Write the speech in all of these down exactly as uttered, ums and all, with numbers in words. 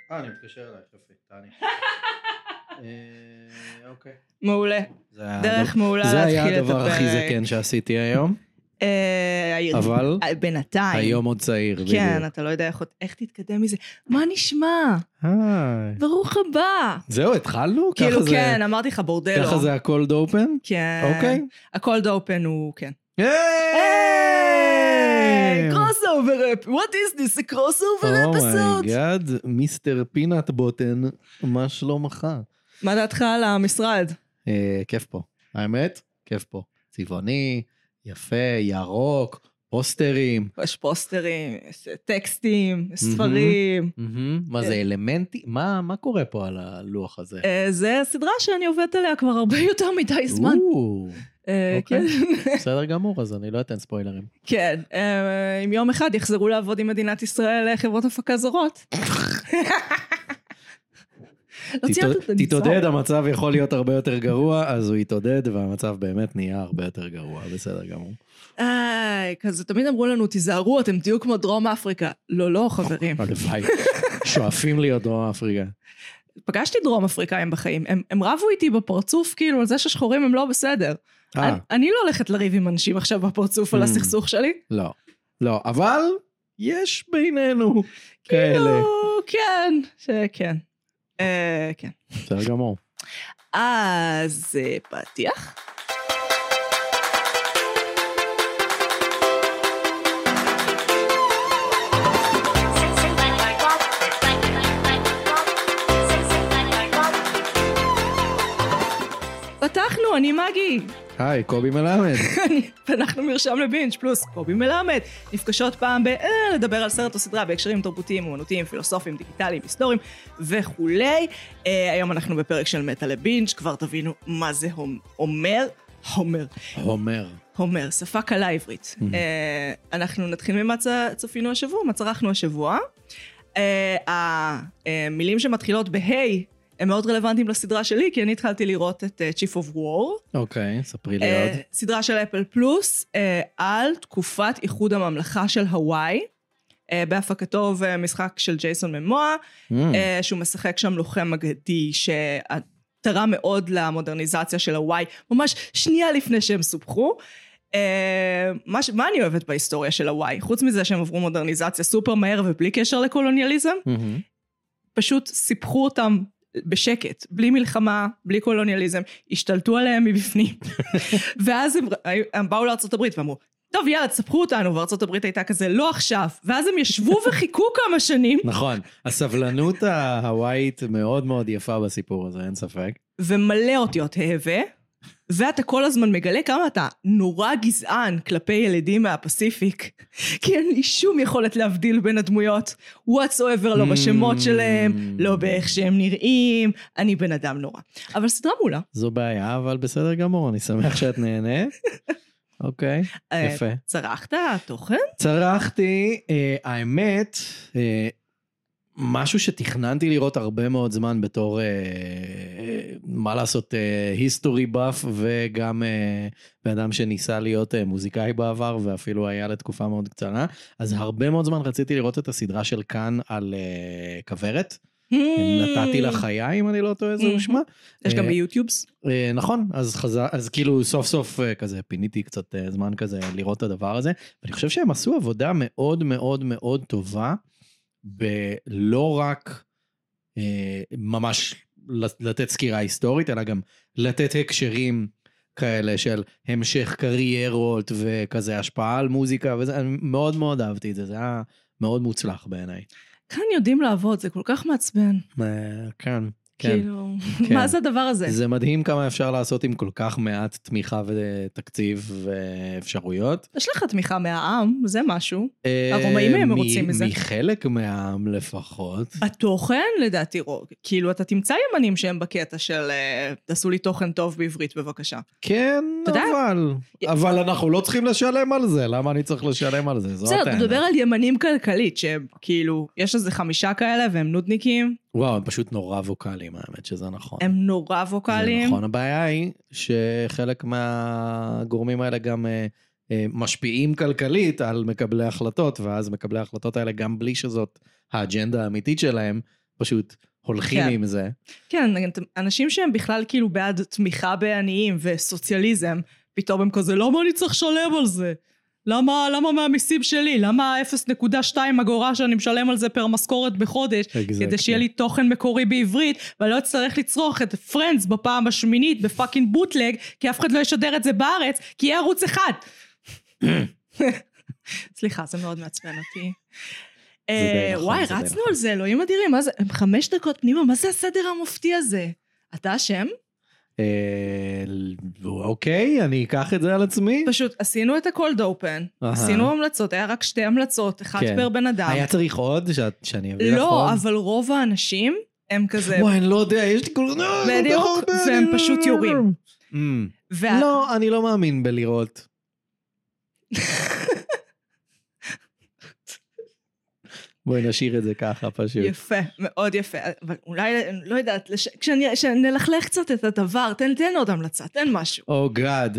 אה, אני מתקשר אלייך, יופי, תעני. אוקיי. מעולה. דרך מעולה להתחיל את הפרק. זה היה הדבר הכי זקן שעשיתי היום. אבל בינתיים. היום עוד צעיר. כן, אתה לא יודע איך תתקדם מזה. מה נשמע? ברוך הבא. זהו, התחלנו? כאילו כן, אמרתי לך בורדלו. ככה זה הקולד אופן? כן. אוקיי. הקולד אופן הוא, כן. היי! crossover rap. What is this? a crossover episode? אומייגאד, מיסטר פינת בוטן, מה שלומך? מה דעתך על המשרד? כיף פה. האמת, כיף פה. צבעוני, יפה, ירוק, פוסטרים. יש פוסטרים, יש טקסטים, יש ספרים. מה זה אלמנטי? מה קורה פה על הלוח הזה? זה סדרה שאני עובדת עליה כבר הרבה יותר מדי זמן. כן. בסדר גמור, אז אני לא אתן ספוילרים. כן, אם יום אחד יחזרו לעבוד עם מדינת ישראל חברות הפקה זרות. תתעודד, המצב יכול להיות הרבה יותר גרוע, אז הוא יתעודד, והמצב באמת נהיה הרבה יותר גרוע, בסדר גמור. איי, כזה תמיד אמרו לנו, תיזהרו, אתם תהיו כמו דרום אפריקה. לא, לא, חברים. הלוואי, שואפים להיות דרום אפריקה. פגשתי דרום אפריקאים בחיים, הם רבו איתי בפרצוף, כאילו, על זה ששחורים הם לא בסדר. אני לא הולכת לריב עם אנשים עכשיו בפרצוף על הסכסוך שלי. לא, לא, אבל יש בינינו כאלה. כן, שכן. כן. בסדר גמור. אז פתיח. פתחנו, אני מגי. היי, קובי מלמד. ואנחנו מרשם לבינג' פלוס קובי מלמד. נפגשות פעם ב... לדבר על סרט או סדרה בהקשרים תרבותיים, אומנותיים, פילוסופיים, דיגיטליים, היסטוריים וכולי. היום אנחנו בפרק של מטה לבינג', כבר תבינו מה זה אומר. הומר. הומר. הומר, שפה קלה עברית. אנחנו נתחיל ממה צפינו השבוע, מה צרכנו השבוע. המילים שמתחילות בהיי, הם מאוד רלוונטיים לסדרה שלי, כי אני התחלתי לראות את uh, Chief of War. אוקיי, ספרי לי עוד. Uh, סדרה של אפל פלוס, uh, על תקופת איחוד הממלכה של הוואי, uh, בהפקתו ומשחק של ג'ייסון ממואה, mm. uh, שהוא משחק שם לוחם אגדי, שתרם מאוד למודרניזציה של הוואי, ממש שנייה לפני שהם סופחו. Uh, מה, מה אני אוהבת בהיסטוריה של הוואי? חוץ מזה שהם עברו מודרניזציה סופר מהר ובלי קשר לקולוניאליזם, mm-hmm. פשוט סיפחו אותם, בשקט, בלי מלחמה, בלי קולוניאליזם, השתלטו עליהם מבפנים. ואז הם, הם באו לארצות הברית ואמרו, טוב יאללה, תספחו אותנו, וארצות הברית הייתה כזה, לא עכשיו. ואז הם ישבו וחיכו כמה שנים. נכון, הסבלנות ההוואית מאוד מאוד יפה בסיפור הזה, אין ספק. ומלא אותיות ההווה, ואתה כל הזמן מגלה כמה אתה נורא גזען כלפי ילדים מהפסיפיק, כי אין לי שום יכולת להבדיל בין הדמויות, whatsoever, לא בשמות שלהם, לא באיך שהם נראים, אני בן אדם נורא. אבל סדרה מולה. זו בעיה, אבל בסדר גמור, אני שמח שאת נהנה. אוקיי, יפה. צרכת תוכן? צרכתי, האמת, משהו שתכננתי לראות הרבה מאוד זמן בתור, אה, מה לעשות, היסטורי באף, וגם אה, באדם שניסה להיות אה, מוזיקאי בעבר, ואפילו היה לתקופה מאוד קצרה, אז הרבה מאוד זמן רציתי לראות את הסדרה של כאן על אה, כברת, נתתי לה חייה, אם אני לא טועה, זהו שמה. יש גם ביוטיובס? נכון, אז חזר, אז כאילו סוף סוף כזה, פיניתי קצת זמן כזה לראות את הדבר הזה, ואני חושב שהם עשו עבודה מאוד מאוד מאוד טובה, בלא רק אה, ממש לתת סקירה היסטורית, אלא גם לתת הקשרים כאלה של המשך קריירות וכזה השפעה על מוזיקה, וזה, אני מאוד מאוד אהבתי את זה, זה היה מאוד מוצלח בעיניי. כאן יודעים לעבוד, זה כל כך מעצבן. אה, כן. כאילו, מה זה הדבר הזה? זה מדהים כמה אפשר לעשות עם כל כך מעט תמיכה ותקציב ואפשרויות. יש לך תמיכה מהעם, זה משהו. הרומאים הם רוצים מזה. מחלק מהעם לפחות. התוכן, לדעתי, כאילו אתה תמצא ימנים שהם בקטע של תעשו לי תוכן טוב בעברית בבקשה. כן, אבל אבל אנחנו לא צריכים לשלם על זה. למה אני צריך לשלם על זה? בסדר, אתה מדבר על ימנים כלכלית, שהם כאילו, יש איזה חמישה כאלה והם נודניקים. וואו, הם פשוט נורא ווקליים, האמת שזה נכון. הם נורא ווקליים. זה נכון, הבעיה היא שחלק מהגורמים האלה גם אה, אה, משפיעים כלכלית על מקבלי החלטות, ואז מקבלי ההחלטות האלה גם בלי שזאת האג'נדה האמיתית שלהם, פשוט הולכים כן. עם זה. כן, אנשים שהם בכלל כאילו בעד תמיכה בעניים וסוציאליזם, פתאום הם כזה, למה אני צריך לשלם על זה? למה, למה מהמיסים שלי? למה אפס נקודה שתיים אגורה שאני משלם על זה פר משכורת בחודש? Exactly. כדי שיהיה לי תוכן מקורי בעברית, ואני לא אצטרך לצרוך את פרנדס בפעם השמינית בפאקינג בוטלג, כי אף אחד לא ישדר את זה בארץ, כי יהיה ערוץ אחד. סליחה, זה מאוד מעצבן אותי. וואי, רצנו על זה, אלוהים אדירים, מה זה? חמש דקות פנימה, מה זה הסדר המופתי הזה? אתה אשם? אוקיי, אני אקח את זה על עצמי. פשוט עשינו את הקולד אופן, עשינו המלצות, היה רק שתי המלצות, אחד פר בן אדם. היה צריך עוד שאני אביא לך עוד? לא, אבל רוב האנשים הם כזה... וואי, אני לא יודע, יש לי כל... בדיוק, והם פשוט יורים. לא, אני לא מאמין בלראות. בואי נשאיר את זה ככה פשוט. יפה, מאוד יפה. אבל אולי, לא יודעת, כשנלכלך קצת את הדבר, תן, תן עוד המלצה, תן משהו. או גאד.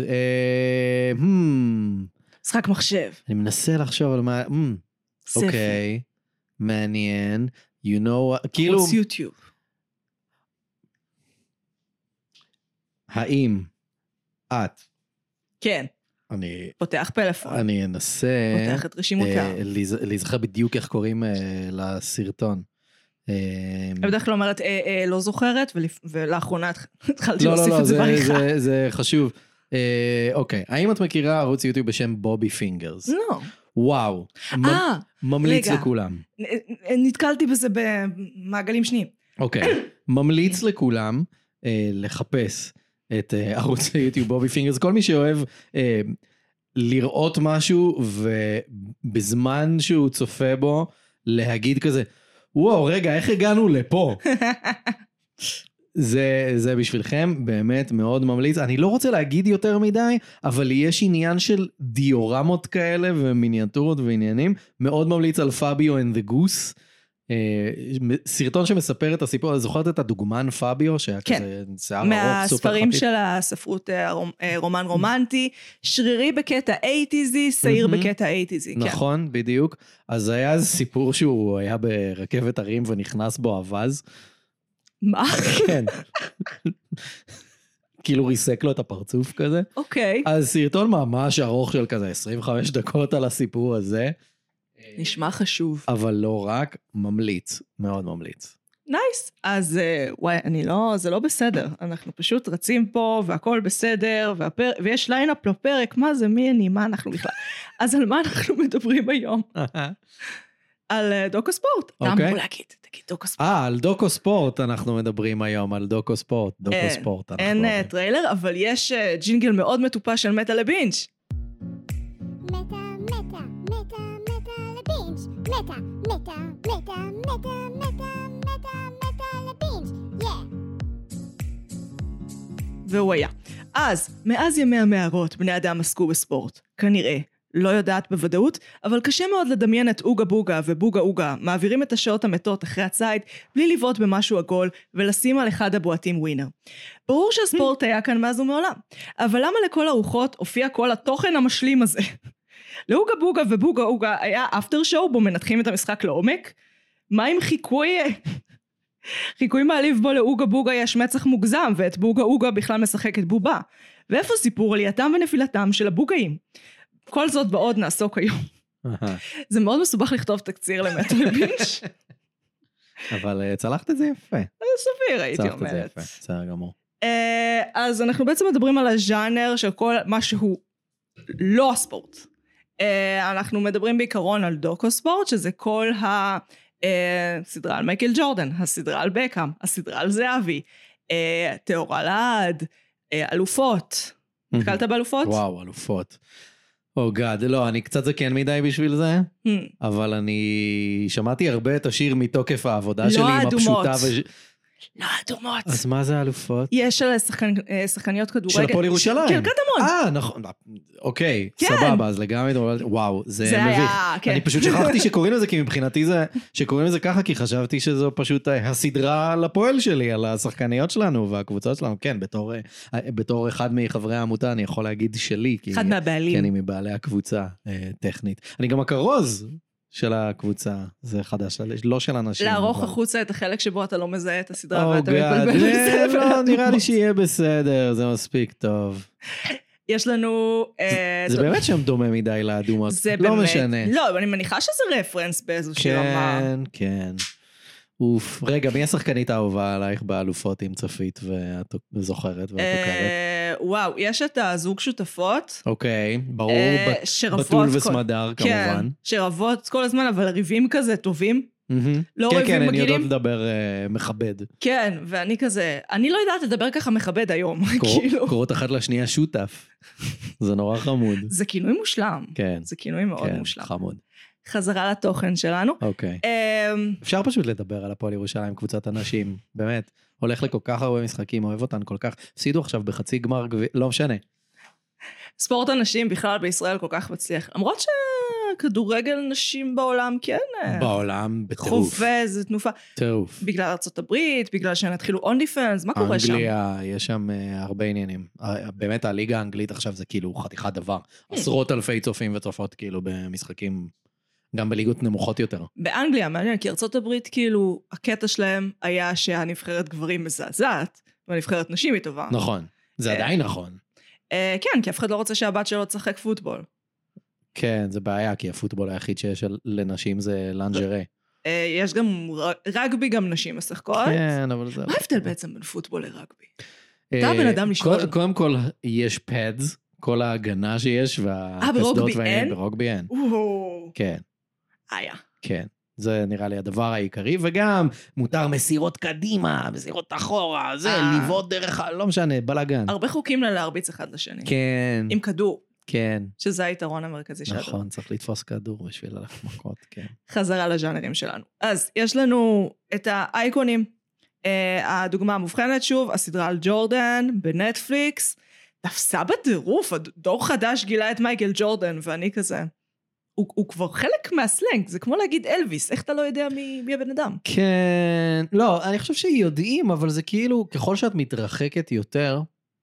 משחק מחשב. אני מנסה לחשוב על מה... ספר. אוקיי, מעניין. You know, כאילו... חוץ יוטיוב. האם את... כן. אני... פותח פלאפון. אני אנסה... פותח את רשימותיו. להיזכר בדיוק איך קוראים לסרטון. אני בדרך כלל אומרת, לא זוכרת, ולאחרונה התחלתי להוסיף את זה בעריכה. לא, לא, זה חשוב. אוקיי, האם את מכירה ערוץ יוטיוב בשם בובי פינגרס? לא. וואו. ממליץ לכולם. נתקלתי בזה במעגלים שניים. אוקיי, ממליץ לכולם לחפש את ערוץ היוטיוב בובי פינגרס, כל מי שאוהב אה, לראות משהו ובזמן שהוא צופה בו להגיד כזה, וואו רגע איך הגענו לפה? זה, זה בשבילכם באמת מאוד ממליץ, אני לא רוצה להגיד יותר מדי, אבל יש עניין של דיורמות כאלה ומיניאטורות ועניינים, מאוד ממליץ על פאביו and the Goose, סרטון שמספר את הסיפור, זוכרת את הדוגמן פאביו, שהיה כזה שיער ארוך סופר חפיף? מהספרים של הספרות רומן רומנטי, שרירי בקטע אייטיזי, שעיר בקטע אייטיזי. נכון, בדיוק. אז היה איזה סיפור שהוא היה ברכבת הרים ונכנס בו אבז. מה? כן. כאילו ריסק לו את הפרצוף כזה. אוקיי. אז סרטון ממש ארוך של כזה עשרים וחמש דקות על הסיפור הזה. נשמע חשוב. אבל לא רק, ממליץ, מאוד ממליץ. נייס. אז וואי, אני לא, זה לא בסדר. אנחנו פשוט רצים פה והכל בסדר, והפר... ויש ליינאפ לפרק, מה זה, מי אני, מה אנחנו בכלל. אז על מה אנחנו מדברים היום? על דוקו ספורט. אתה אמור להגיד, תגיד דוקו ספורט. אה, על דוקו ספורט אנחנו מדברים היום, על דוקו ספורט, דוקו ספורט. אין טריילר, אבל יש ג'ינגל מאוד מטופש של מטה לבינג'. מטה, מטה, מטה, מטה לבינג'. מטה, מטה, מטה, מטה, מטה, מטה, מטה לבינג'. יא. והוא היה. אז, מאז ימי המערות, בני אדם עסקו בספורט. כנראה. לא יודעת בוודאות, אבל קשה מאוד לדמיין את אוגה בוגה ובוגה אוגה, מעבירים את השעות המתות אחרי הצייד, בלי לבעוט במשהו עגול, ולשים על אחד הבועטים ווינר. ברור שהספורט היה כאן מאז ומעולם, אבל למה לכל הרוחות הופיע כל התוכן המשלים הזה? לאוגה בוגה ובוגה אוגה היה אפטר שואו, בו מנתחים את המשחק לעומק? מה עם חיקוי... חיקוי מעליב בו לאוגה בוגה יש מצח מוגזם, ואת בוגה אוגה בכלל משחקת בובה. ואיפה סיפור עלייתם ונפילתם של הבוגאים? כל זאת בעוד נעסוק היום. זה מאוד מסובך לכתוב תקציר למטה לבינג'. אבל צלחת את זה יפה. סביר, הייתי אומרת. צלחת את זה יפה, בסדר גמור. אז אנחנו בעצם מדברים על הז'אנר של כל מה שהוא לא הספורט. אנחנו מדברים בעיקרון על דוקו ספורט, שזה כל הסדרה על מייקל ג'ורדן, הסדרה על בקאם, הסדרה על זהבי, תיאורה לעד, אלופות. נתקלת באלופות? וואו, אלופות. או גאד, לא, אני קצת זקן מדי בשביל זה, אבל אני שמעתי הרבה את השיר מתוקף העבודה שלי עם הפשוטה. לא אדומות. אז מה זה אלופות? יש של שחקניות כדורגל. של הפועל ירושלים. של קטמון. אה, נכון. אוקיי, סבבה, אז לגמרי, וואו, זה מביך. אני פשוט שכחתי שקוראים לזה, כי מבחינתי זה, שקוראים לזה ככה, כי חשבתי שזו פשוט הסדרה לפועל שלי, על השחקניות שלנו והקבוצות שלנו. כן, בתור אחד מחברי העמותה, אני יכול להגיד שלי. אחד מהבעלים. כי אני מבעלי הקבוצה טכנית. אני גם הכרוז של הקבוצה, זה חדש, לא של אנשים. לערוך אבל... החוצה את החלק שבו אתה לא מזהה את הסדרה, Oh ואתה God, מתבלבל בזה. לא, נראה לי שיהיה בסדר, זה מספיק טוב. יש לנו... זה באמת שם דומה מדי לאדומות, לא משנה. לא, אני מניחה שזה רפרנס באיזושהי רמה. כן, כן. אוף, רגע, מי השחקנית האהובה עלייך באלופות עם צפית ואת זוכרת ואת זוכרת? וואו, יש את הזוג שותפות. אוקיי, ברור, בתול וסמדר כמובן. כן, שרבות כל הזמן, אבל ריבים כזה טובים. לא כן, ריבים כן, אני מגעילים. יודעת לדבר מכבד. כן, ואני כזה, אני לא יודעת לדבר ככה מכבד היום. קורות אחת לשנייה שותף. זה נורא חמוד. זה כינוי מושלם. כן. זה כינוי מאוד מושלם. כן, חמוד. חזרה לתוכן שלנו. אוקיי. אפשר פשוט לדבר על הפועל ירושלים, קבוצת אנשים, באמת. הולך לכל כך הרבה משחקים, אוהב אותן כל כך. הפסידו עכשיו בחצי גמר גביע, לא משנה. ספורט הנשים בכלל בישראל כל כך מצליח. למרות שכדורגל נשים בעולם, כן. בעולם, בטירוף. חווה, זה תנופה. טירוף. בגלל ארצות הברית, בגלל שהן התחילו און דיפנס, מה קורה שם? אנגליה, יש שם הרבה עניינים. באמת הליגה האנגלית עכשיו זה כאילו חתיכת דבר. עשרות אלפי צופים וצופות כאילו במשחקים, גם בליגות נמוכות יותר. באנגליה, מעניין, כי ארצות הברית כאילו, הקטע שלהם היה שהנבחרת גברים מזעזעת, והנבחרת נשים היא טובה. נכון, זה עדיין נכון. כן, כי אף אחד לא רוצה שהבת שלו תשחק פוטבול. כן, זה בעיה, כי הפוטבול היחיד שיש לנשים זה לנג'רה. יש גם רגבי, גם נשים משחקות. כן, אבל זה... מה ההבדל בעצם בין פוטבול לרגבי? אתה בן אדם לשאול. קודם כל, יש פדס, כל ההגנה שיש, והקסדות והן, ברוגבי אין. כן. היה. כן. זה נראה לי הדבר העיקרי, וגם מותר מסירות קדימה, מסירות אחורה, זה, ליוות דרך, לא משנה, בלגן. הרבה חוקים לה להרביץ אחד לשני. כן. עם כדור. כן. שזה היתרון המרכזי שלנו. נכון, צריך לתפוס כדור בשביל ללכת מכות, כן. חזרה לז'אנרים שלנו. אז יש לנו את האייקונים, הדוגמה המובחנת שוב, הסדרה על ג'ורדן בנטפליקס, תפסה בטירוף, דור חדש גילה את מייקל ג'ורדן, ואני כזה... הוא, הוא כבר חלק מהסלנג, זה כמו להגיד אלוויס, איך אתה לא יודע מי, מי הבן אדם? כן, לא, אני חושב שיודעים, אבל זה כאילו, ככל שאת מתרחקת יותר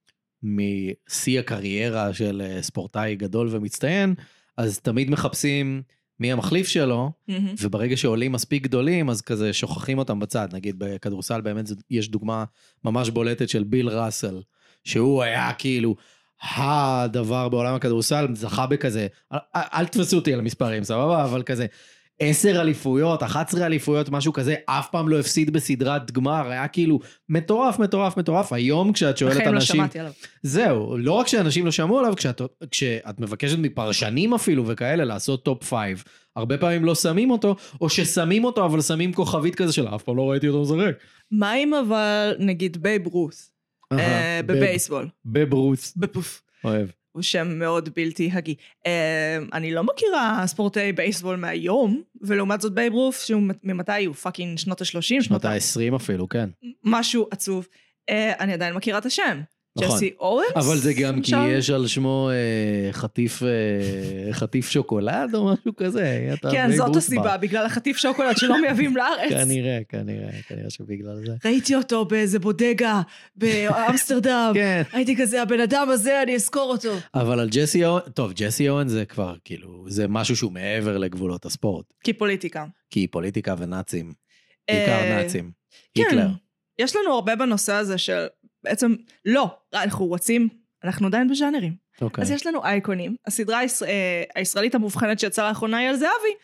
משיא הקריירה של ספורטאי גדול ומצטיין, אז תמיד מחפשים מי המחליף שלו, mm-hmm. וברגע שעולים מספיק גדולים, אז כזה שוכחים אותם בצד, נגיד בכדורסל באמת יש דוגמה ממש בולטת של ביל ראסל, שהוא היה כאילו... הדבר בעולם הכדורסל, זכה בכזה, אל, אל תפסו אותי על המספרים, סבבה, אבל כזה, עשר אליפויות, אחת עשרה אליפויות, משהו כזה, אף פעם לא הפסיד בסדרת גמר, היה כאילו מטורף, מטורף, מטורף, היום כשאת שואלת אנשים, לא שמעתי עליו. זהו, לא רק שאנשים לא שמעו עליו, כשאת, כשאת מבקשת מפרשנים אפילו וכאלה, לעשות טופ פייב, הרבה פעמים לא שמים אותו, או ששמים אותו, אבל שמים כוכבית כזה של, אף פעם לא ראיתי אותו מזרק. מה אם אבל, נגיד, בייב רות? בבייסבול. בברוס. בפוף. אוהב. הוא שם מאוד בלתי הגי. אני לא מכירה ספורטאי בייסבול מהיום, ולעומת זאת בייב רות, שהוא ממתי הוא פאקינג שנות ה-שלושים. שנות ה-עשרים אפילו, כן. משהו עצוב. אני עדיין מכירה את השם. נכון. ג'סי אורנס? אבל זה גם כי יש על שמו אה, חטיף, אה, חטיף שוקולד או משהו כזה. כן, זאת הסיבה, בגלל החטיף שוקולד שלא מייבים לארץ. כנראה, כנראה, כנראה שבגלל זה. ראיתי אותו באיזה בודגה, באמסטרדם. כן. הייתי כזה, הבן אדם הזה, אני אזכור אותו. אבל על ג'סי אורן, טוב, ג'סי אורן זה כבר, כאילו, זה משהו שהוא מעבר לגבולות הספורט. כי פוליטיקה. כי פוליטיקה ונאצים. בעיקר נאצים. כן. היטלר. יש לנו הרבה בנושא הזה של... בעצם לא, אנחנו רוצים, אנחנו עדיין בז'אנרים. Okay. אז יש לנו אייקונים, הסדרה הישראל, הישראלית המובחנת שיצאה לאחרונה היא על זהבי,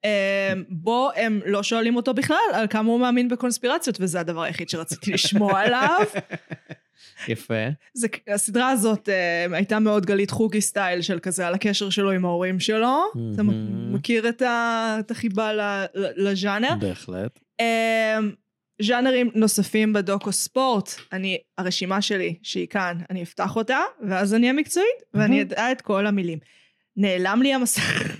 בו הם לא שואלים אותו בכלל על כמה הוא מאמין בקונספירציות, וזה הדבר היחיד שרציתי לשמוע עליו. יפה. זה, הסדרה הזאת הייתה מאוד גלית חוקי סטייל של כזה על הקשר שלו עם ההורים שלו, mm-hmm. אתה מכיר את, ה, את החיבה לז'אנר? בהחלט. ז'אנרים נוספים בדוקו ספורט, אני, הרשימה שלי שהיא כאן, אני אפתח אותה, ואז אני המקצועית, ואני אדע את כל המילים. נעלם לי המסך.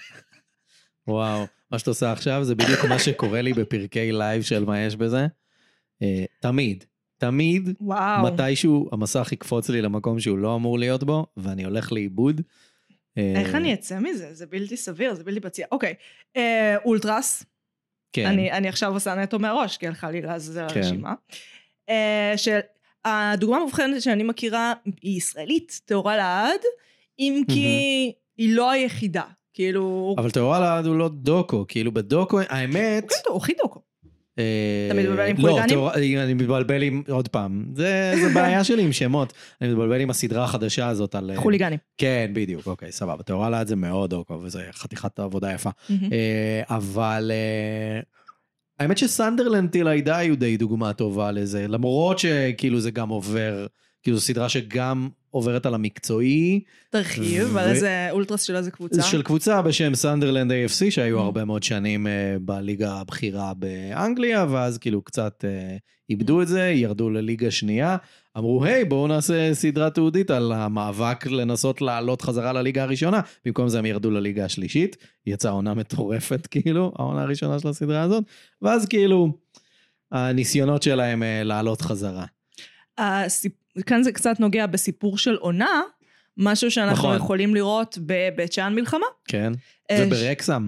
וואו, מה שאתה עושה עכשיו זה בדיוק מה שקורה לי בפרקי לייב של מה יש בזה. תמיד, תמיד, מתישהו המסך יקפוץ לי למקום שהוא לא אמור להיות בו, ואני הולך לאיבוד. איך אני אצא מזה? זה בלתי סביר, זה בלתי בציע. אוקיי, אולטרס. כן. אני, אני עכשיו עושה נטו מהראש, כי הלכה לי לעזר כן. הרשימה. Uh, שהדוגמה המובחנת שאני מכירה היא ישראלית, תאורה לעד, אם כי mm-hmm. היא לא היחידה. כאילו... אבל תאורלד הוא לא דוקו, כאילו בדוקו, האמת... הוא הכי דוקו. אה, אתה מתבלבל עם לא, חוליגנים? תאור- אני מתבלבל עם, עוד פעם, זה זה בעיה שלי עם שמות, אני מתבלבל עם הסדרה החדשה הזאת על... חוליגנים. כן, בדיוק, אוקיי, סבבה, תאורלד זה מאוד דוקו, וזה חתיכת עבודה יפה. אה, אבל אה, האמת שסנדרלנד טיל די הוא די דוגמה טובה לזה, למרות שכאילו זה גם עובר, כאילו זו סדרה שגם עוברת על המקצועי, תרחיב, ו- על איזה אולטרס של איזה קבוצה. של קבוצה בשם סנדרלנד איי אף סי, שהיו הרבה מאוד שנים אה, בליגה הבכירה באנגליה, ואז כאילו קצת אה, איבדו את זה, ירדו לליגה שנייה, אמרו, היי, בואו נעשה סדרה תעודית על המאבק לנסות לעלות חזרה לליגה הראשונה, במקום זה הם ירדו לליגה השלישית, יצאה עונה מטורפת כאילו, העונה הראשונה של הסדרה הזאת, ואז כאילו, הניסיונות שלהם אה, לעלות חזרה. הסיפ- כאן זה קצת נוגע בסיפור של עונה, משהו שאנחנו נכון. יכולים לראות בבית שאן מלחמה. כן, אה, וברקסם.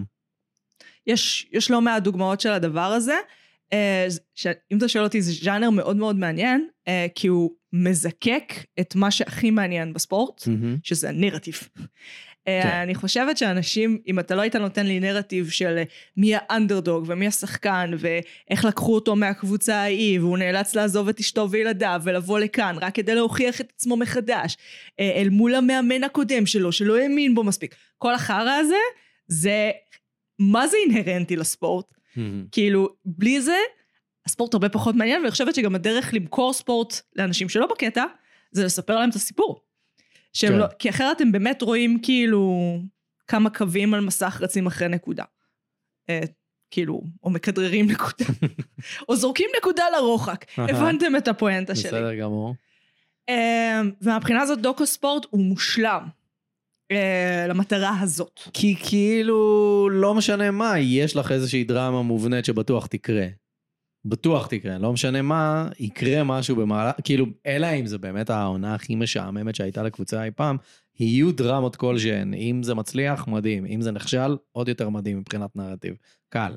יש, יש לא מעט דוגמאות של הדבר הזה. אה, ש- אם אתה שואל אותי, זה ז'אנר מאוד מאוד מעניין, אה, כי הוא מזקק את מה שהכי מעניין בספורט, מהמם. שזה הנרטיב. כן. אה, אני חושבת שאנשים, אם אתה לא היית נותן לי נרטיב של מי האנדרדוג ומי השחקן, ואיך לקחו אותו מהקבוצה ההיא, והוא נאלץ לעזוב את אשתו וילדיו, ולבוא לכאן, רק כדי להוכיח את עצמו מחדש, אה, אל מול המאמן הקודם שלו, שלא האמין בו מספיק. כל החרא הזה, זה, מה זה אינהרנטי לספורט? מהמם. כאילו, בלי זה, הספורט הרבה פחות מעניין, ואני חושבת שגם הדרך למכור ספורט לאנשים שלא בקטע, זה לספר להם את הסיפור. שהם כן. לא, כי אחרת הם באמת רואים כאילו כמה קווים על מסך רצים אחרי נקודה. אה, כאילו, או מכדררים נקודה. או זורקים נקודה לרוחק. הבנתם את הפואנטה שלי. בסדר גמור. אה, ומהבחינה הזאת דוקו ספורט הוא מושלם. אה, למטרה הזאת. כי כאילו, לא משנה מה, יש לך איזושהי דרמה מובנית שבטוח תקרה. בטוח תקרה, לא משנה מה, יקרה משהו במעלה, כאילו, אלא אם זה באמת העונה הכי משעממת שהייתה לקבוצה אי פעם, יהיו דרמות כלשהן, אם זה מצליח, מדהים, אם זה נכשל, עוד יותר מדהים מבחינת נרטיב, קל.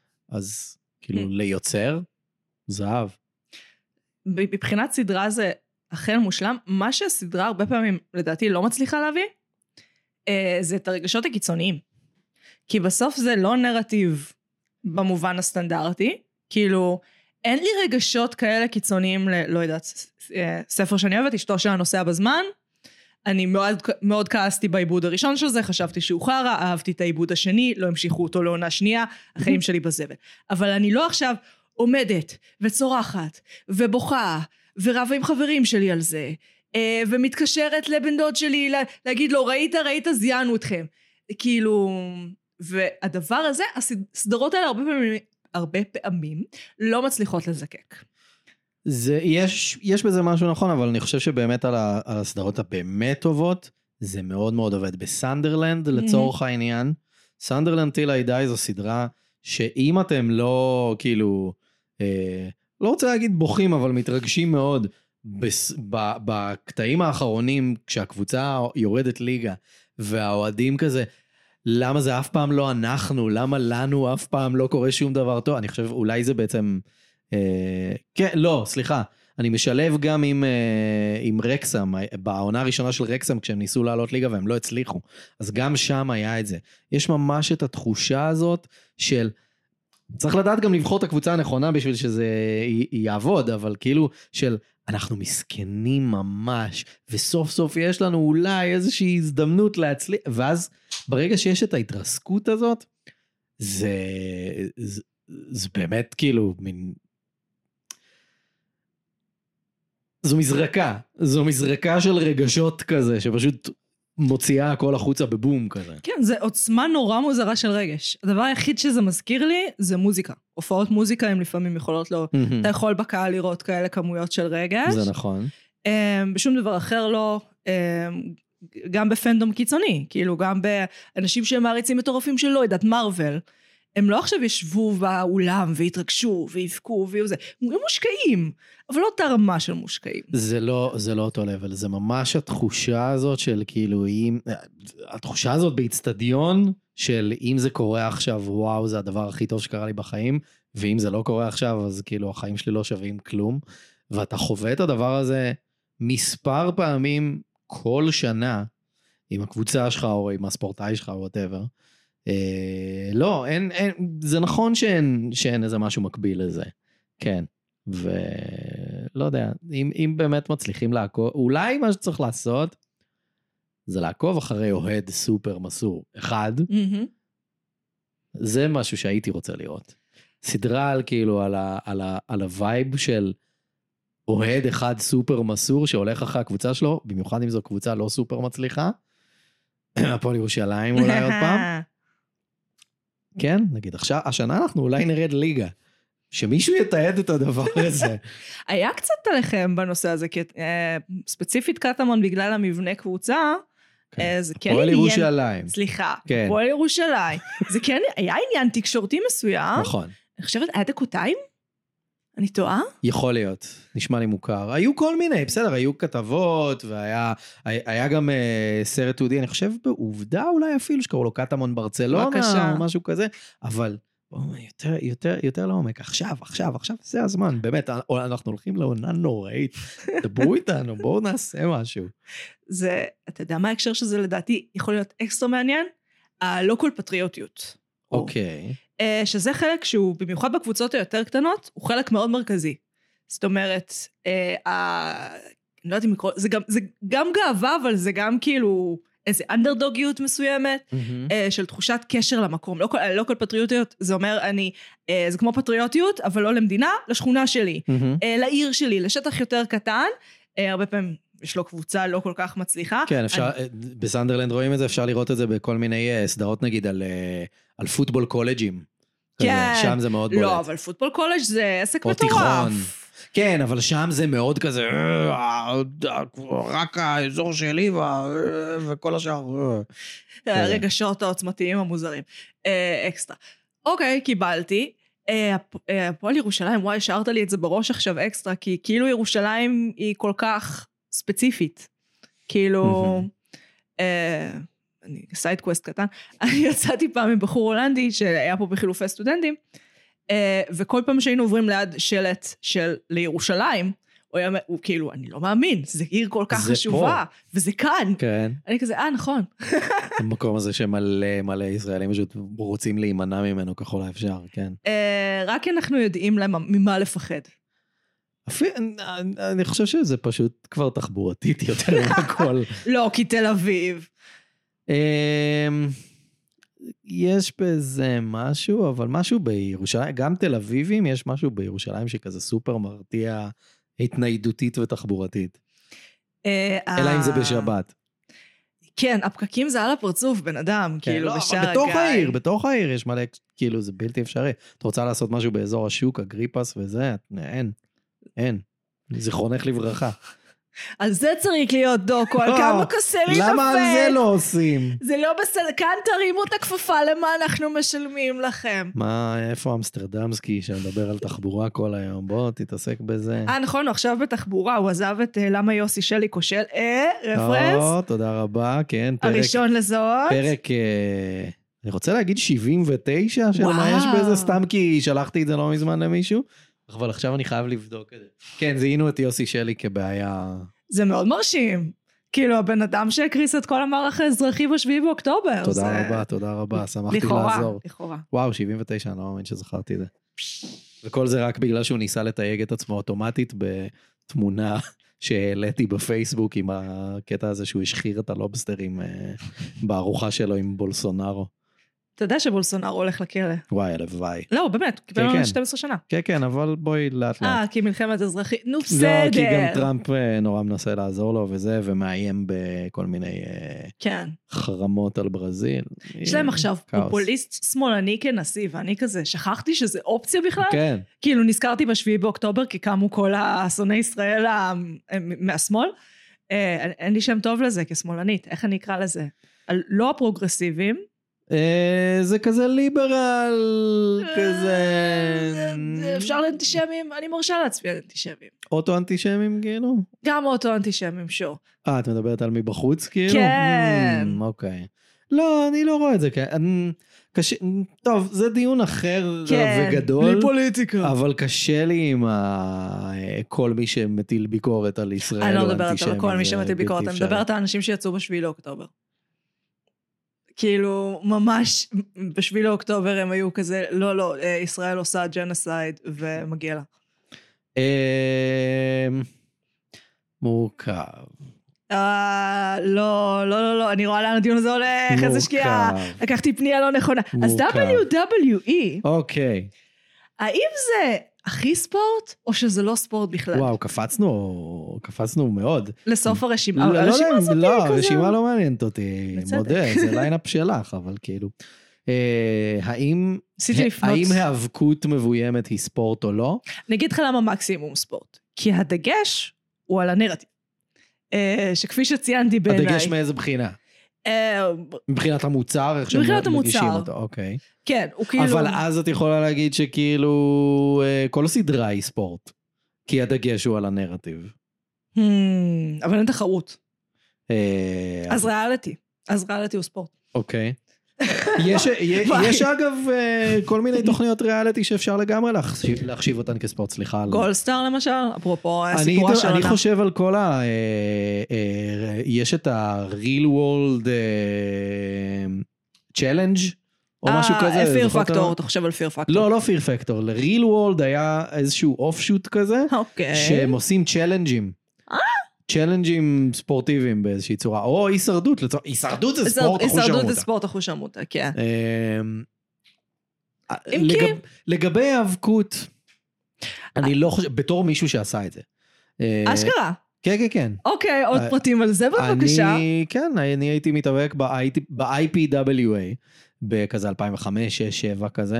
אז כאילו, ליוצר, זהב. מבחינת סדרה זה אכן מושלם, מה שהסדרה הרבה פעמים לדעתי לא מצליחה להביא, אה, זה את הרגשות הקיצוניים. כי בסוף זה לא נרטיב במובן הסטנדרטי, כאילו אין לי רגשות כאלה קיצוניים, ל, לא יודעת, אה, ספר שאני אוהבת, אשתו שלה נוסע בזמן, אני מאוד, מאוד כעסתי בעיבוד הראשון של זה, חשבתי שהוא חרה, אהבתי את העיבוד השני, לא המשיכו אותו לעונה שנייה, החיים שלי בזבל. אבל אני לא עכשיו עומדת וצורחת ובוכה ורבה עם חברים שלי על זה, ומתקשרת לבן דוד שלי להגיד לו, ראית, ראית, זיינו אתכם. כאילו, והדבר הזה, הסדרות האלה הרבה פעמים, הרבה פעמים לא מצליחות לזקק. זה, יש, יש בזה משהו נכון, אבל אני חושב שבאמת על, ה, על הסדרות הבאמת טובות, זה מאוד מאוד עובד. בסנדרלנד, לצורך mm-hmm. העניין, סנדרלנד טיל איי די זו סדרה, שאם אתם לא, כאילו, אה, לא רוצה להגיד בוכים, אבל מתרגשים מאוד, בס, ב, בקטעים האחרונים, כשהקבוצה יורדת ליגה, והאוהדים כזה, למה זה אף פעם לא אנחנו, למה לנו אף פעם לא קורה שום דבר טוב, אני חושב, אולי זה בעצם... כן, לא, סליחה, אני משלב גם עם, עם רקסם, בעונה הראשונה של רקסם, כשהם ניסו לעלות ליגה והם לא הצליחו, אז גם שם היה את זה. יש ממש את התחושה הזאת של, צריך לדעת גם לבחור את הקבוצה הנכונה בשביל שזה יעבוד, אבל כאילו של, אנחנו מסכנים ממש, וסוף סוף יש לנו אולי איזושהי הזדמנות להצליח, ואז ברגע שיש את ההתרסקות הזאת, זה, זה, זה באמת כאילו מין... זו מזרקה, זו מזרקה של רגשות כזה, שפשוט מוציאה הכל החוצה בבום כזה. כן, זה עוצמה נורא מוזרה של רגש. הדבר היחיד שזה מזכיר לי, זה מוזיקה. הופעות מוזיקה הן לפעמים יכולות לא, אתה יכול בקהל לראות כאלה כמויות של רגש. זה נכון. בשום דבר אחר לא, גם בפנדום קיצוני, כאילו גם באנשים שהם מעריצים מטורפים של לא יודעת, מרוול, הם לא עכשיו ישבו באולם והתרגשו ויבכו ויהיו זה, הם מושקעים, אבל לא אותה רמה של מושקעים. זה לא, זה לא אותו לבל, זה ממש התחושה הזאת של כאילו, אם, התחושה הזאת באצטדיון, של אם זה קורה עכשיו, וואו, זה הדבר הכי טוב שקרה לי בחיים, ואם זה לא קורה עכשיו, אז כאילו החיים שלי לא שווים כלום, ואתה חווה את הדבר הזה מספר פעמים כל שנה, עם הקבוצה שלך, או עם הספורטאי שלך, או whatever. אה, לא, אין, אין, זה נכון שאין, שאין איזה משהו מקביל לזה. כן. ולא יודע, אם, אם באמת מצליחים לעקוב, אולי מה שצריך לעשות, זה לעקוב אחרי אוהד סופר מסור. אחד, מהמם. זה משהו שהייתי רוצה לראות. סדרה על כאילו, על, ה, על, ה, על הווייב של אוהד אחד סופר מסור, שהולך אחרי הקבוצה שלו, במיוחד אם זו קבוצה לא סופר מצליחה, הפועל ירושלים אולי עוד פעם. כן, נגיד, עכשיו, השנה אנחנו אולי נרד ליגה. שמישהו יתעד את הדבר הזה. היה קצת עליכם בנושא הזה, כי אה, ספציפית קטמון בגלל המבנה קבוצה, אה, זה כן הפועל עניין... ירושלים. סליחה, כן. הפועל ירושלים. זה כן, היה עניין תקשורתי מסוים. נכון. אני חושבת, היה דקותיים? אני טועה? יכול להיות, נשמע לי מוכר. היו כל מיני, בסדר, היו כתבות, והיה היה גם uh, סרט תיעודי, אני חושב בעובדה אולי אפילו, שקראו לו קטמון ברצלונה, בבקשה. או משהו כזה, אבל בוא, יותר, יותר, יותר לעומק, עכשיו, עכשיו, עכשיו, זה הזמן, באמת, אנחנו הולכים לעונה נוראית, דברו איתנו, בואו נעשה משהו. זה, אתה יודע מה ההקשר שזה לדעתי יכול להיות אקסטרה מעניין? הלא כל פטריוטיות. אוקיי. Uh, שזה חלק שהוא, במיוחד בקבוצות היותר קטנות, הוא חלק מאוד מרכזי. זאת אומרת, uh, uh, אני לא יודעת אם לקרוא, זה גם, זה גם גאווה, אבל זה גם כאילו איזה אנדרדוגיות מסוימת, מהמם. uh, של תחושת קשר למקום. לא כל, לא כל פטריוטיות, זה אומר, אני, uh, זה כמו פטריוטיות, אבל לא למדינה, לשכונה שלי, מהמם. uh, לעיר שלי, לשטח יותר קטן, uh, הרבה פעמים יש לו קבוצה לא כל כך מצליחה. כן, אפשר, אני... בסנדרלנד רואים את זה, אפשר לראות את זה בכל מיני סדרות, נגיד, על, על פוטבול קולג'ים. כן. שם זה מאוד בולט. לא, אבל פוטבול קולג' זה עסק או מטורף. תיכון. כן, אבל שם זה מאוד כזה, רק האזור שלי וכל השאר. הרגשות העוצמתיים המוזרים. אקסטרה. אוקיי, קיבלתי. הפועל ירושלים, וואי, השארת לי את זה בראש עכשיו אקסטרה, כי כאילו ירושלים היא כל כך ספציפית. כאילו, אני סייד קווסט קטן, אני יצאתי פעם עם בחור הולנדי שהיה פה בחילופי סטודנטים, וכל פעם שהיינו עוברים ליד שלט של לירושלים, הוא היה, הוא כאילו, אני לא מאמין, זה עיר כל כך חשובה, וזה כאן. כן. אני כזה, אה, נכון. המקום הזה שמלא מלא ישראלים פשוט רוצים להימנע ממנו ככל האפשר, כן. רק אנחנו יודעים להם ממה לפחד. אני חושב שזה פשוט כבר תחבורתית יותר מכל. לא, כי תל אביב. יש בזה משהו, אבל משהו בירושלים, גם תל אביבים, יש משהו בירושלים שכזה סופר מרתיע, התניידותית ותחבורתית. אלא אם זה בשבת. כן, הפקקים זה על הפרצוף, בן אדם, כאילו, בשער הגיא. בתוך העיר, בתוך העיר יש מלא, כאילו, זה בלתי אפשרי. את רוצה לעשות משהו באזור השוק, הגריפס וזה, אין, אין. זיכרונך לברכה. על זה צריך להיות דוקו, על כמה קוסם לי קפה. למה על זה לא עושים? זה לא בסדר, כאן תרימו את הכפפה למה אנחנו משלמים לכם. מה, איפה אמסטרדמסקי שמדבר על תחבורה כל היום? בוא, תתעסק בזה. אה, נכון, עכשיו בתחבורה, הוא עזב את למה יוסי שלי כושל. אה, רפרנס. או, תודה רבה, כן. הראשון לזאת. פרק, אני רוצה להגיד שבעים ותשע של מה יש בזה, סתם כי שלחתי את זה לא מזמן למישהו. אבל עכשיו אני חייב לבדוק את זה. כן, זיהינו את יוסי שלי כבעיה. זה מאוד מרשים. כאילו, הבן אדם שהקריס את כל המערך האזרחי בשביעי באוקטובר. תודה רבה, תודה רבה, שמחתי לעזור. לכאורה. וואו, שבעים ותשע, אני לא מאמין שזכרתי את זה. וכל זה רק בגלל שהוא ניסה לתייג את עצמו אוטומטית בתמונה שהעליתי בפייסבוק עם הקטע הזה שהוא השחיר את הלובסטרים בארוחה שלו עם בולסונארו. אתה יודע שבולסונארו הולך לכלא. וואי, הלוואי. לא, באמת, קיבל לנו שתים עשרה שנה. כן, כן, אבל בואי לאט לאט. אה, כי מלחמת אזרחית, נו בסדר. לא, כי גם טראמפ נורא מנסה לעזור לו וזה, ומאיים בכל מיני חרמות על ברזיל. יש להם עכשיו פופוליסט שמאלני כנשיא, ואני כזה, שכחתי שזה אופציה בכלל? כן. כאילו נזכרתי בשביעי באוקטובר, כי קמו כל השונאי ישראל מהשמאל. אין לי שם טוב לזה כשמאלנית, איך אני אקרא לזה? לא הפרוגרסיביים, זה כזה ליברל, כזה... אפשר לאנטישמים, אני מרשה להצביע לאנטישמים. אוטו-אנטישמים כאילו? גם אוטו-אנטישמים, שור. אה, את מדברת על מבחוץ כאילו? כן. אוקיי. לא, אני לא רואה את זה קשה. טוב, זה דיון אחר וגדול. בלי פוליטיקה. אבל קשה לי עם כל מי שמטיל ביקורת על ישראל. אני לא מדברת על כל מי שמטיל ביקורת, אני מדברת על אנשים שיצאו בשביעי לאוקטובר. כאילו, ממש, בשביל לאוקטובר הם היו כזה, לא, לא, ישראל עושה ג'נוסייד ומגיע לה. מורכב. לא, לא, לא, לא, אני רואה לאן הדיון הזה הולך, איזה שקיעה, לקחתי פנייה לא נכונה. אז דאבליו דאבליו אי, אוקיי. האם זה הכי ספורט, או שזה לא ספורט בכלל? וואו, קפצנו, קפצנו מאוד. לסוף הרשימה, לא, הרשימה לא, הזאת לא, כזה. הרשימה לא מעניינת אותי, בצדק. מודה, זה ליינאפ שלך, אבל כאילו, אה, האם, ניסיתי לפנות. האם האבקות מבוימת היא ספורט או לא? אני אגיד לך למה מקסימום ספורט. כי הדגש הוא על הנרטיב. אה, שכפי שציינתי בעיניי. הדגש מאיזה בחינה? אה, מבחינת המוצר, איך מבחינת שמגישים המוצר. אותו, אוקיי. כן, הוא כאילו... אבל אז את יכולה להגיד שכאילו, אה, כל הסדרה היא ספורט, כי הדגש הוא על הנרטיב. Hmm, אבל אין תחרות. אה, אז ריאליטי. אז ריאליטי הוא ספורט. אוקיי. יש, יש אגב כל מיני תוכניות ריאליטי שאפשר לגמרי להחשיב, להחשיב אותן כספורט, סליחה. גולדסטאר למשל, אפרופו אני, סיפורה של אני עונה. חושב על כל ה... יש את ה-real world challenge, או משהו כזה. אה, פיר זוכרת? פקטור, אתה חושב על פיר פקטור. לא, לא פיר פקטור, ל-real world היה איזשהו אוף-שוט כזה, אוקיי. שהם עושים צ'לנג'ים. אה? צ'לנג'ים ספורטיביים באיזושהי צורה, או הישרדות, הישרדות זה ספורט אחוש הישרדות עמותה. זה ספורט אחוש עמותה, כן. אם כי... לגבי האבקות, אני לא חושב, בתור מישהו שעשה את זה. אשכרה. כן, כן, כן. אוקיי, עוד פרטים על זה בבקשה. אני, כן, אני הייתי מתאבק ב-איי פי דאבליו איי, בכזה אלפיים וחמש, שש, שבע כזה,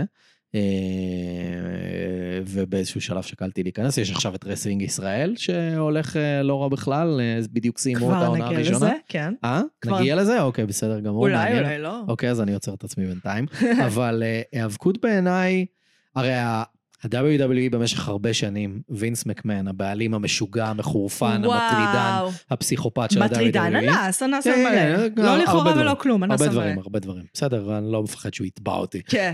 ובאיזשהו שלב שקלתי להיכנס, יש עכשיו את רסלינג ישראל, שהולך לא רע בכלל, בדיוק סיימו את העונה הראשונה. כבר נגיע לזה, כן. אה? נגיע לזה? אוקיי, בסדר גמור. אולי, אולי לא. אוקיי, אז אני עוצר את עצמי בינתיים. אבל האבקות בעיניי, הרי ה-דאבליו דאבליו אי במשך הרבה שנים, וינס מקמן, הבעלים המשוגע, המחורפן, המטרידן, הפסיכופת של ה-דאבליו דאבליו אי. מטרידן, אנס, אנס מלא. לא לכאורה ולא כלום, אנס מלא. הרבה דברים, הרבה דברים. בסדר, אני לא מפחד שהוא יתבע אותי. כן.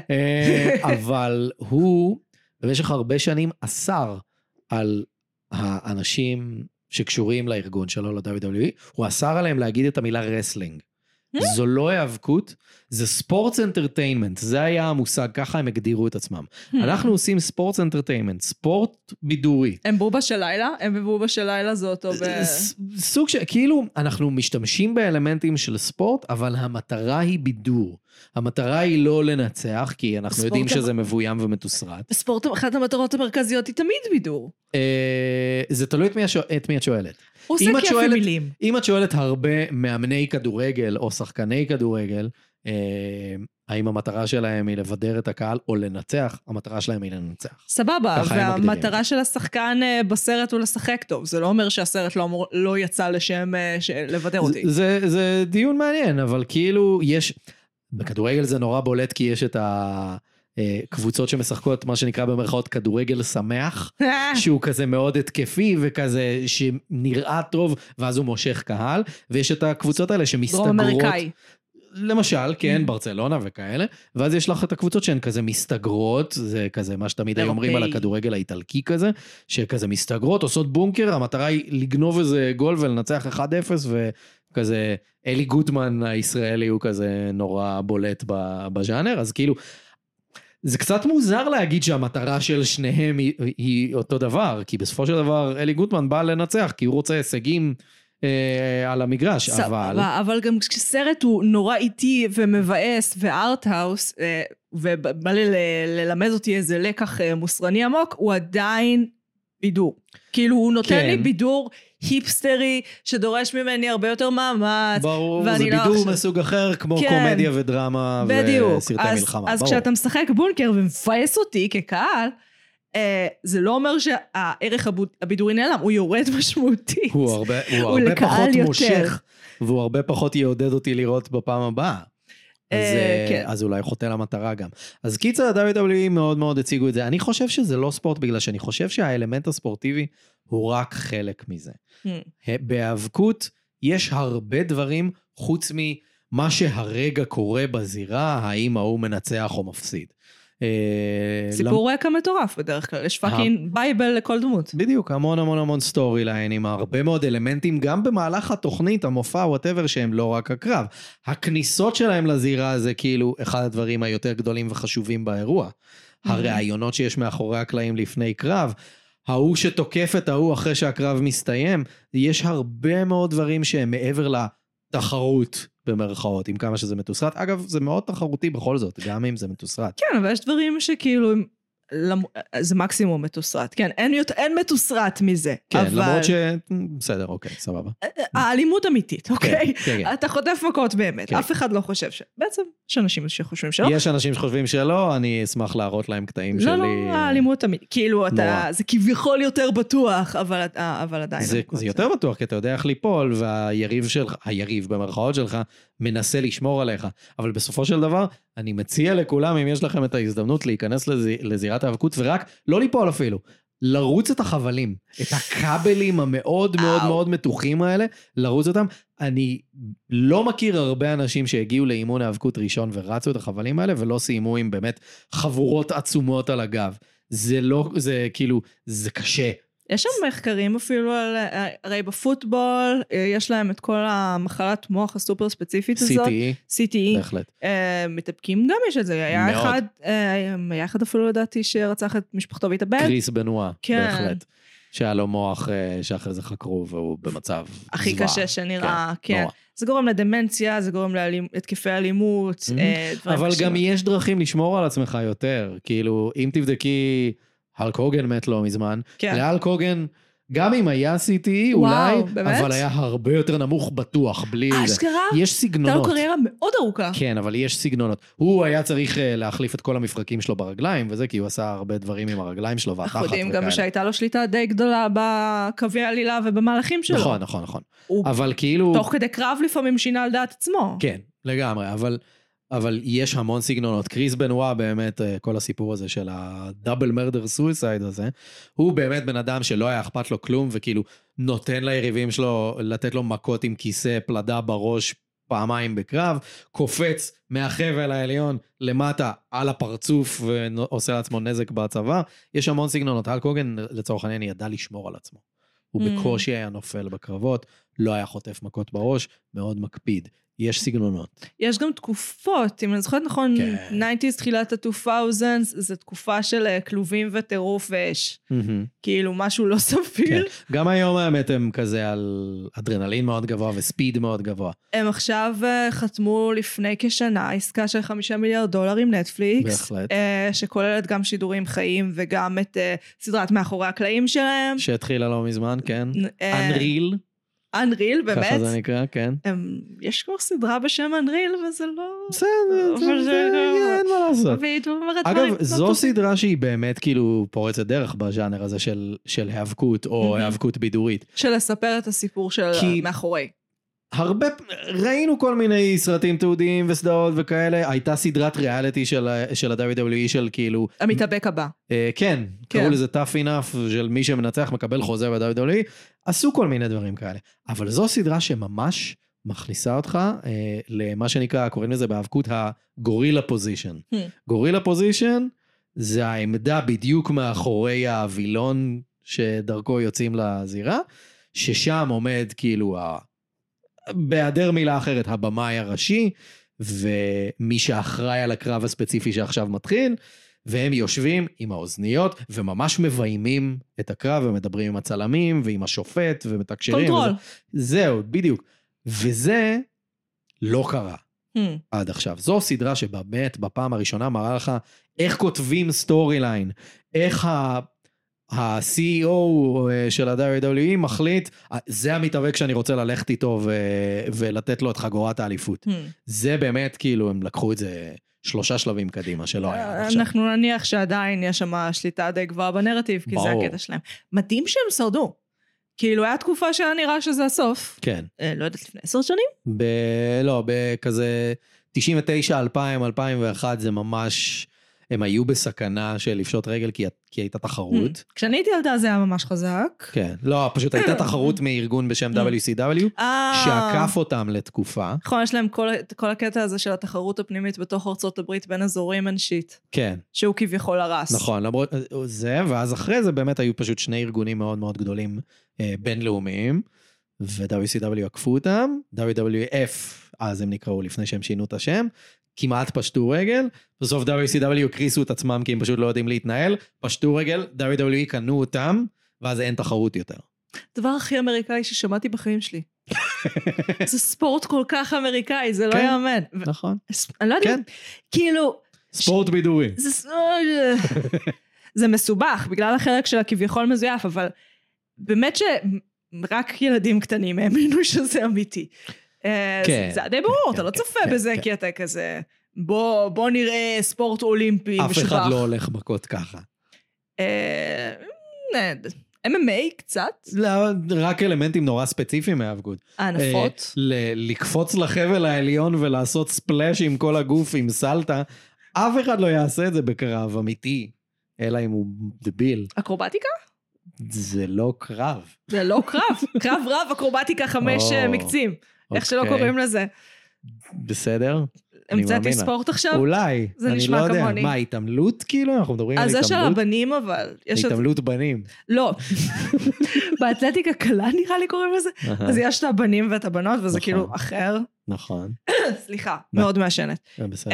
אבל הוא, במשך הרבה שנים, אסר על האנשים שקשורים לארגון שלו, ל-דאבליו דאבליו אי, הוא אסר עליהם להגיד את המילה רסלינג. זו לא האבקות, זה ספורטס אנטרטיינמנט, זה היה המושג, ככה הם הגדירו את עצמם. אנחנו עושים ספורטס אנטרטיינמנט, ספורט בידורי. הם בובה של לילה? הם בבובה של לילה זה אותו ב... סוג של, כאילו, אנחנו משתמשים באלמנטים של ספורט, אבל המטרה היא בידור. המטרה היא לא לנצח, כי אנחנו יודעים שזה מבוים ומתוסרט. ספורט, אחת המטרות המרכזיות היא תמיד בידור. זה תלוי את מי את שואלת. הוא עושה כיף עם מילים. אם את שואלת הרבה מאמני כדורגל או שחקני כדורגל, האם המטרה שלהם היא לבדר את הקהל או לנצח, המטרה שלהם היא לנצח. סבבה, והמטרה של השחקן בסרט הוא לשחק טוב, זה לא אומר שהסרט לא יצא לשם לבדר אותי. זה דיון מעניין, אבל כאילו יש, בכדורגל זה נורא בולט כי יש את ה... קבוצות שמשחקות מה שנקרא במרכאות כדורגל שמח, שהוא כזה מאוד התקפי וכזה שנראה טוב ואז הוא מושך קהל, ויש את הקבוצות האלה שמסתגרות. דרום אמריקאי. למשל, כן, ברצלונה וכאלה, ואז יש לך את הקבוצות שהן כזה מסתגרות, זה כזה מה שתמיד היו אומרים על הכדורגל האיטלקי כזה, שכזה מסתגרות, עושות בונקר, המטרה היא לגנוב איזה גול ולנצח אחד אפס, וכזה אלי גוטמן הישראלי הוא כזה נורא בולט בז'אנר, אז כאילו, זה קצת מוזר להגיד שהמטרה של שניהם היא, היא אותו דבר, כי בסופו של דבר אלי גוטמן בא לנצח, כי הוא רוצה הישגים אה, על המגרש, ס, אבל... אבל גם כשסרט הוא נורא איטי ומבאס וארט-האוס, אה, ובא לי ללמד אותי איזה לקח אה, מוסרני עמוק, הוא עדיין בידור. כאילו הוא נותן כן. לי בידור היפסטרי, שדורש ממני הרבה יותר מאמץ. ברור, זה בידור לא... מסוג אחר, כמו כן. קומדיה ודרמה בדיוק. וסרטי אז, מלחמה. אז ברור. כשאתה משחק בונקר ומפייס אותי כקהל, אה, זה לא אומר שהערך הבידורי נעלם, הוא יורד משמעותית. הוא הרבה, הוא הוא הרבה פחות יותר. מושך, והוא הרבה פחות יעודד אותי לראות בפעם הבאה. אז, אה, כן. אז אולי חוטא למטרה גם. אז קיצר, ה-דאבליו דאבליו אי מאוד מאוד הציגו את זה. אני חושב שזה לא ספורט, בגלל שאני חושב שהאלמנט הספורטיבי הוא רק חלק מזה. Hmm. בהאבקות יש הרבה דברים חוץ ממה שהרגע קורה בזירה, האם ההוא מנצח או מפסיד. סיפור רקע מטורף בדרך כלל, יש פאקינג בייבל לכל דמות. בדיוק, המון המון המון סטורי ליין, עם הרבה מאוד אלמנטים, גם במהלך התוכנית, המופע, whatever, שהם לא רק הקרב. הכניסות שלהם לזירה זה כאילו אחד הדברים היותר גדולים וחשובים באירוע. הרעיונות שיש מאחורי הקלעים לפני קרב, ההוא שתוקף את ההוא אחרי שהקרב מסתיים, יש הרבה מאוד דברים שהם מעבר לתחרות במרכאות, עם כמה שזה מתוסרט. אגב, זה מאוד תחרותי בכל זאת, גם אם זה מתוסרט. כן, אבל יש דברים שכאילו, זה מקסימום מתוסרט. כן, אין, אין מתוסרט מזה. כן, אבל... למרות ש... בסדר, אוקיי, סבבה. האלימות אמיתית, אוקיי? כן, כן. אתה חוטף מכות באמת. כן. אף אחד לא חושב ש... בעצם, יש אנשים שחושבים שלא. יש אנשים שחושבים שלא, אני אשמח להראות להם קטעים לא, שלי. לא, לא, האלימות אמיתית. כאילו, אתה... זה כביכול יותר בטוח, אבל, אבל עדיין... זה, זה יותר בטוח, כי אתה יודע איך ליפול, והיריב שלך, היריב במרכאות שלך, מנסה לשמור עליך. אבל בסופו של דבר, אני מציע לכולם, אם יש לכם את ההזדמנות להיכנס לזירת האבקות, ורק לא ליפול אפילו, לרוץ את החבלים, את הכבלים המאוד מאוד מאוד מתוחים האלה, לרוץ אותם. אני לא מכיר הרבה אנשים שהגיעו לאימון האבקות ראשון, ורצו את החבלים האלה, ולא סיימו עם באמת חבורות עצומות על הגב. זה לא, זה כאילו, זה קשה. יש שם מחקרים אפילו על, הרי בפוטבול, יש להם את כל המחלת מוח הסופר ספציפית הזאת. סי טי אי. סי טי אי. בהחלט. מתאפקים גם יש את זה. היה אחד, היה אחד אפילו לדעתי שרצח את משפחתו והתאבד. קריס בנואה, כן. בהחלט. שהיה לו מוח שאחרי זה חקרו, והוא במצב זוועה. הכי קשה שנראה, כן. זה גורם לדמנציה, זה גורם להתקפי אלימות. אבל גם יש דרכים לשמור על עצמך יותר. כאילו, אם תבדקי... הלק הוגן מת לא מזמן. כן. להלק הוגן, גם אם היה סי טי אי אולי, באמת? אבל היה הרבה יותר נמוך בטוח, בלי זה. אשכרה? יש סגנונות. הייתה לו קריירה מאוד ארוכה. כן, אבל יש סגנונות. הוא היה צריך להחליף את כל המפרקים שלו ברגליים, וזה כי הוא עשה הרבה דברים עם הרגליים שלו, והתחת וכאלה. אנחנו יודעים גם שהייתה לו שליטה די גדולה בקווי העלילה ובמהלכים שלו. נכון, נכון, נכון. אבל כאילו... תוך כדי קרב לפעמים שינה על דעת עצמו. כן, לגמרי, אבל... אבל יש המון סגנונות. קריס בנואה באמת, כל הסיפור הזה של הדאבל מרדר סויסייד הזה, הוא באמת בן אדם שלא היה אכפת לו כלום, וכאילו נותן ליריבים שלו לתת לו מכות עם כיסא פלדה בראש פעמיים בקרב, קופץ מהחבל העליון למטה על הפרצוף, ועושה לעצמו נזק בצבא. יש המון סגנונות. הלק הוגן לצורך העניין ידע לשמור על עצמו. הוא בקושי היה נופל בקרבות, לא היה חוטף מכות בראש, מאוד מקפיד. יש סגנונות. יש גם תקופות, אם אני זוכרת נכון, תשעים, תחילת ה-אלפיים, זה תקופה של כלובים וטירוף ואש. כאילו משהו לא סביר. גם היום האמת הם כזה על אדרנלין מאוד גבוה וספיד מאוד גבוה. הם עכשיו חתמו לפני כשנה, עסקה של חמישה מיליארד דולר עם נטפליקס. בהחלט. שכוללת גם שידורים חיים וגם את סדרת מאחורי הקלעים שלהם. שהתחילה לא מזמן, כן. Unreal. אנריל, באמת. ככה זה נקרא, כן. יש כבר סדרה בשם אנריל, וזה לא... בסדר, אין מה לעשות. אגב, זו סדרה שהיא באמת כאילו פורצת דרך בז'אנר הזה של היאבקות, או היאבקות בידורית. של לספר את הסיפור של מאחורי. הרבה, ראינו כל מיני סרטים תיעודיים וסדרות וכאלה, הייתה סדרת ריאליטי של ה-דאבליו דאבליו אי של כאילו... המתאבק הבא. כן, קראו לזה tough enough של מי שמנצח מקבל חוזה ב-דאבליו דאבליו אי, עשו כל מיני דברים כאלה, אבל זו סדרה שממש מכניסה אותך למה שנקרא, קוראים לזה בהאבקות הגורילה פוזישן. גורילה פוזישן זה העמדה בדיוק מאחורי הווילון שדרכו יוצאים לזירה, ששם עומד כאילו ה... בהיעדר מילה אחרת, הבמאי הראשי, ומי שאחראי על הקרב הספציפי שעכשיו מתחיל, והם יושבים עם האוזניות, וממש מביימים את הקרב, ומדברים עם הצלמים, ועם השופט, ומתקשרים. קונטרול. וזה, זהו, בדיוק. וזה לא קרה hmm. עד עכשיו. זו סדרה שבאמת, בפעם הראשונה, מראה לך איך כותבים סטורי ליין, איך ה... ה-סי אי או של ה-דאבליו דאבליו אי מחליט, זה המתאבק שאני רוצה ללכת איתו ו- ולתת לו את חגורת האליפות. Hmm. זה באמת, כאילו, הם לקחו את זה שלושה שלבים קדימה, שלא היה עכשיו. אנחנו נניח שעדיין יש שם שליטה די גבוהה בנרטיב, כי זה הקטע שלהם. מדהים שהם שרדו. כאילו, היה תקופה שהיה נראה שזה הסוף. כן. לא יודעת, לפני עשר שנים? ב- לא, בכזה תשעים ותשע, אלפיים, אלפיים ואחת, זה ממש... הם היו בסכנה של לפשוט רגל כי, כי הייתה תחרות. כשאני הייתי ילדה זה היה ממש חזק. כן, לא, פשוט הייתה תחרות מארגון בשם דאבליו סי דאבליו, שעקף אותם לתקופה. נכון, יש להם כל, כל הקטע הזה של התחרות הפנימית בתוך ארצות הברית בין אזורים אנשית. כן. שהוא כביכול הרס. נכון, למרות זה, ואז אחרי זה באמת היו פשוט שני ארגונים מאוד מאוד גדולים אה, בינלאומיים, ו-דאבליו סי דאבליו עקפו אותם, דאבליו דאבליו אף, אז הם נקראו לפני שהם שינו את השם, כמעט פשטו רגל, בסוף דאבליו סי דאבליו הקריסו את עצמם כי הם פשוט לא יודעים להתנהל, פשטו רגל, דאבליו דאבליו קנו אותם, ואז אין תחרות יותר. הדבר הכי אמריקאי ששמעתי בחיים שלי. זה ספורט כל כך אמריקאי, זה לא יאמן. נכון. אני לא יודעת, כאילו... ספורט בידורי. זה מסובך, בגלל החלק של הכביכול מזויף, אבל באמת שרק ילדים קטנים האמינו שזה אמיתי. זה די ברור, אתה לא צופה בזה, כי אתה כזה, בוא נראה ספורט אולימפי משובח. אף אחד לא הולך מכות ככה. אם אם איי קצת? רק אלמנטים נורא ספציפיים מהאבגוד. הענפות? לקפוץ לחבל העליון ולעשות ספלש עם כל הגוף עם סלטה, אף אחד לא יעשה את זה בקרב אמיתי, אלא אם הוא דביל. אקרובטיקה? זה לא קרב. זה לא קרב. קרב רב, אקרובטיקה חמש מקצים. איך שלא קוראים לזה. בסדר. המצאתי ספורט עכשיו? אולי. זה נשמע כמוני. מה, התעמלות כאילו? אנחנו מדברים על התעמלות? התעמלות? על זה של הבנים אבל. התעמלות בנים. לא. באתלטיקה קלה נראה לי קוראים לזה. אז יש את הבנים ואת הבנות וזה כאילו אחר. נכון. סליחה, מאוד מעשנת. בסדר.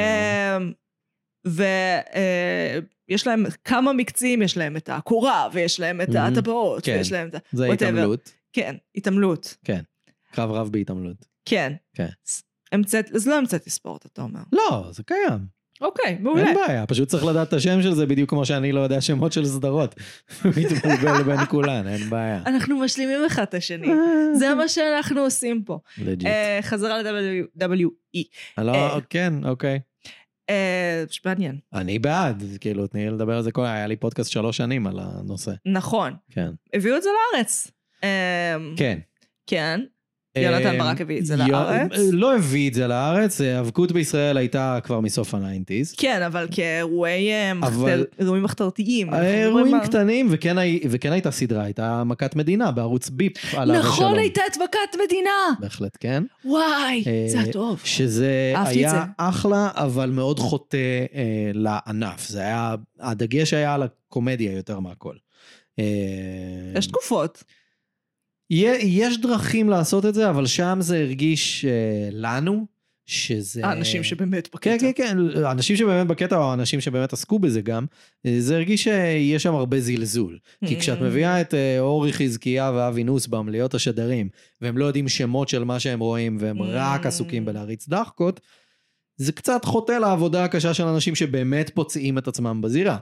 ויש להם כמה מקצים, יש להם את הקורה, ויש להם את הטבעות, ויש להם את ה... זה התעמלות. כן, התעמלות. כן, קרב רב בהתעמלות. כן. כן. אז לא המצאתי ספורט, אתה אומר. לא, זה קיים. אוקיי, מעולה. אין בעיה, פשוט צריך לדעת את השם של זה, בדיוק כמו שאני לא יודע שמות של סדרות. מתבלבל בין כולן, אין בעיה. אנחנו משלימים אחד את השני. זה מה שאנחנו עושים פה. לג'יט. חזרה ל-דאבליו דאבליו אי. כן, אוקיי. מעניין. אני בעד, כאילו, תני לדבר על זה כל, היה לי פודקאסט שלוש שנים על הנושא. נכון. כן. הביאו את זה לארץ. כן. כן. יונתן ברק הביא את זה לארץ. לא הביא את זה לארץ, האבקות בישראל הייתה כבר מסוף ה-תשעים. כן, אבל כאירועים מחתרתיים. אירועים קטנים, וכן הייתה סדרה, הייתה מכת מדינה בערוץ ביפ. נכון, הייתה את מכת מדינה. בהחלט, כן. וואי, זה טוב. שזה היה אחלה, אבל מאוד חוטא לענף. זה היה, הדגש היה על הקומדיה יותר מהכל. יש תקופות. יש דרכים לעשות את זה, אבל שם זה הרגיש לנו, שזה... האנשים שבאמת בקטע. כן, כן, כן, אנשים שבאמת בקטע, או אנשים שבאמת עסקו בזה גם, זה הרגיש שיש שם הרבה זלזול. כי כשאת מביאה את אורי חזקיה ואבי נוסבאום להיות השדרים, והם לא יודעים שמות של מה שהם רואים, והם רק עסוקים בלהריץ דחקות, זה קצת חוטא לעבודה הקשה של אנשים שבאמת פוצעים את עצמם בזירה.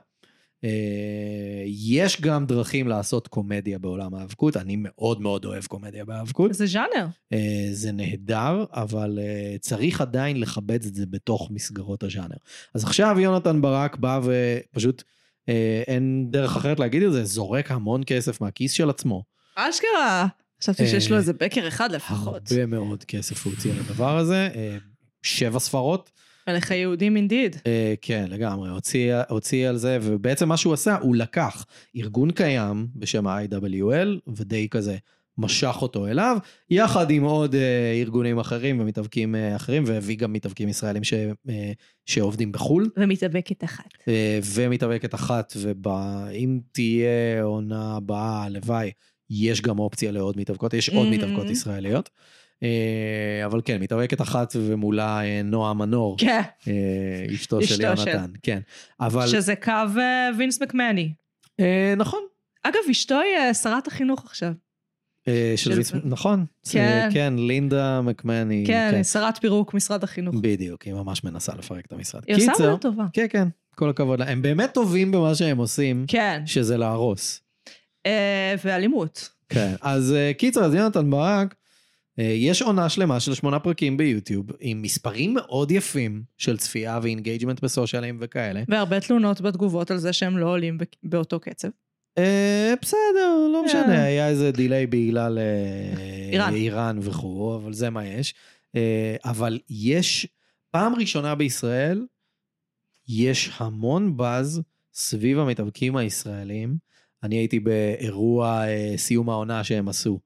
יש גם דרכים לעשות קומדיה בעולם האבקות, אני מאוד מאוד אוהב קומדיה באבקות. זה ז'אנר. זה נהדר, אבל צריך עדיין לכבד את זה בתוך מסגרות הז'אנר. אז עכשיו יונתן ברק בא ופשוט, אין דרך אחרת להגיד את זה, זורק המון כסף מהכיס של עצמו. אשכרה. חשבתי שיש לו איזה בקר אחד לפחות. הרבה מאוד כסף הוא הוציא על הדבר הזה, שבע ספרות. מלך היהודים אינדיד. כן, לגמרי, הוציא על זה, ובעצם מה שהוא עשה, הוא לקח ארגון קיים בשם ה-איי דאבליו אל, ודי כזה משך אותו אליו, יחד עם עוד ארגונים אחרים ומתאבקים אחרים, והביא גם מתאבקים ישראלים שעובדים בחול. ומתאבקת אחת. ומתאבקת אחת, ואם תהיה עונה הבאה, הלוואי, יש גם אופציה לעוד מתאבקות, יש עוד מתאבקות ישראליות. אבל כן, מתאבקת אחת ומולה נועה מנור, אשתו של יונתן, כן. שזה קו וינס מקמני. נכון. אגב, אשתו היא שרת החינוך עכשיו. נכון, כן, לינדה מקמני. כן, שרת פירוק משרד החינוך. בדיוק, היא ממש מנסה לפרק את המשרד. היא עושה מאוד טובה. כן, כן, כל הכבוד. הם באמת טובים במה שהם עושים, שזה להרוס. ואלימות. כן, אז קיצר, אז יונתן ברק, יש עונה שלמה של שמונה פרקים ביוטיוב, עם מספרים מאוד יפים של צפייה ואינגייג'מנט בסושיאלים וכאלה. והרבה תלונות בתגובות על זה שהם לא עולים באותו קצב. בסדר, לא משנה, היה איזה דיליי בגלל איראן וכו', אבל זה מה יש. אבל יש פעם ראשונה בישראל, יש המון באז סביב המתאבקים הישראלים. אני הייתי באירוע סיום העונה שהם עשו,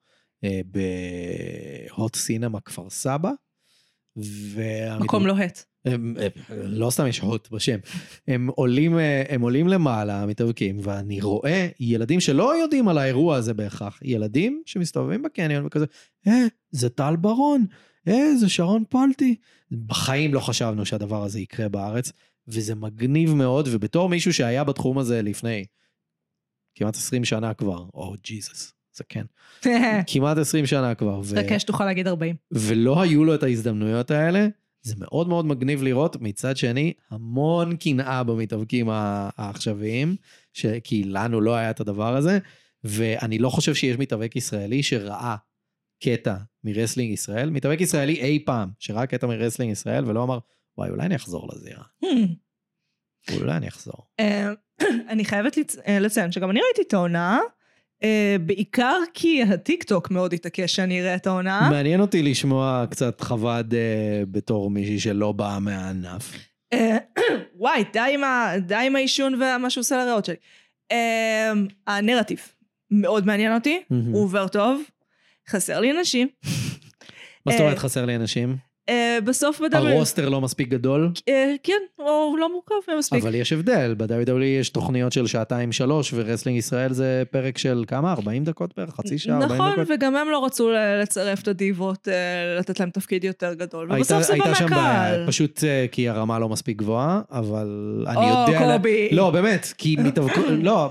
בהוט סינמה כפר סבא. מקום לוהט. לא סתם יש הוט בשם. הם עולים, הם עולים למעלה, המתאבקים, ואני רואה ילדים שלא יודעים על האירוע הזה בהכרח. ילדים שמסתובבים בקניון וכזה, אה, זה טל ברון, אה, זה שרון פלטי. בחיים לא חשבנו שהדבר הזה יקרה בארץ, וזה מגניב מאוד, ובתור מישהו שהיה בתחום הזה לפני כמעט עשרים שנה כבר, או ג'יזוס, זה כן. כמעט עשרים שנה כבר. חכה שתוכל להגיד ארבעים. ולא היו לו את ההזדמנויות האלה, זה מאוד מאוד מגניב לראות, מצד שני, המון קנאה במתאבקים העכשוויים, כי לנו לא היה את הדבר הזה, ואני לא חושב שיש מתאבק ישראלי שראה קטע מרסלינג ישראל, מתאבק ישראלי אי פעם, שראה קטע מרסלינג ישראל, ולא אמר, וואי, אולי אני אחזור לזירה. אולי אני אחזור. אני חייבת לציין שגם אני ראיתי את העונה, בעיקר כי הטיקטוק מאוד התעקש שאני אראה את העונה. מעניין אותי לשמוע קצת חווד בתור מישהי שלא באה מהענף. וואי, די עם האישון ומה שהוא עושה לריאות שלי. הנרטיב מאוד מעניין אותי, הוא עובר טוב, חסר לי אנשים. מה זאת אומרת חסר לי אנשים? בסוף ב-דאבליו דאבליו אי... הרוסטר לא מספיק גדול? כן, או לא מורכב מספיק. אבל יש הבדל, ב-דאבליו דאבליו אי יש תוכניות של שעתיים שלוש, ורסלינג ישראל זה פרק של כמה? ארבעים דקות בערך? חצי שעה? ארבעים דקות? נכון, וגם הם לא רצו לצרף את הדיבות, לתת להם תפקיד יותר גדול, ובסוף זה במה קל. פשוט כי הרמה לא מספיק גבוהה, אבל אני יודע... או, קובי. לא, באמת, כי מתאבקות... לא,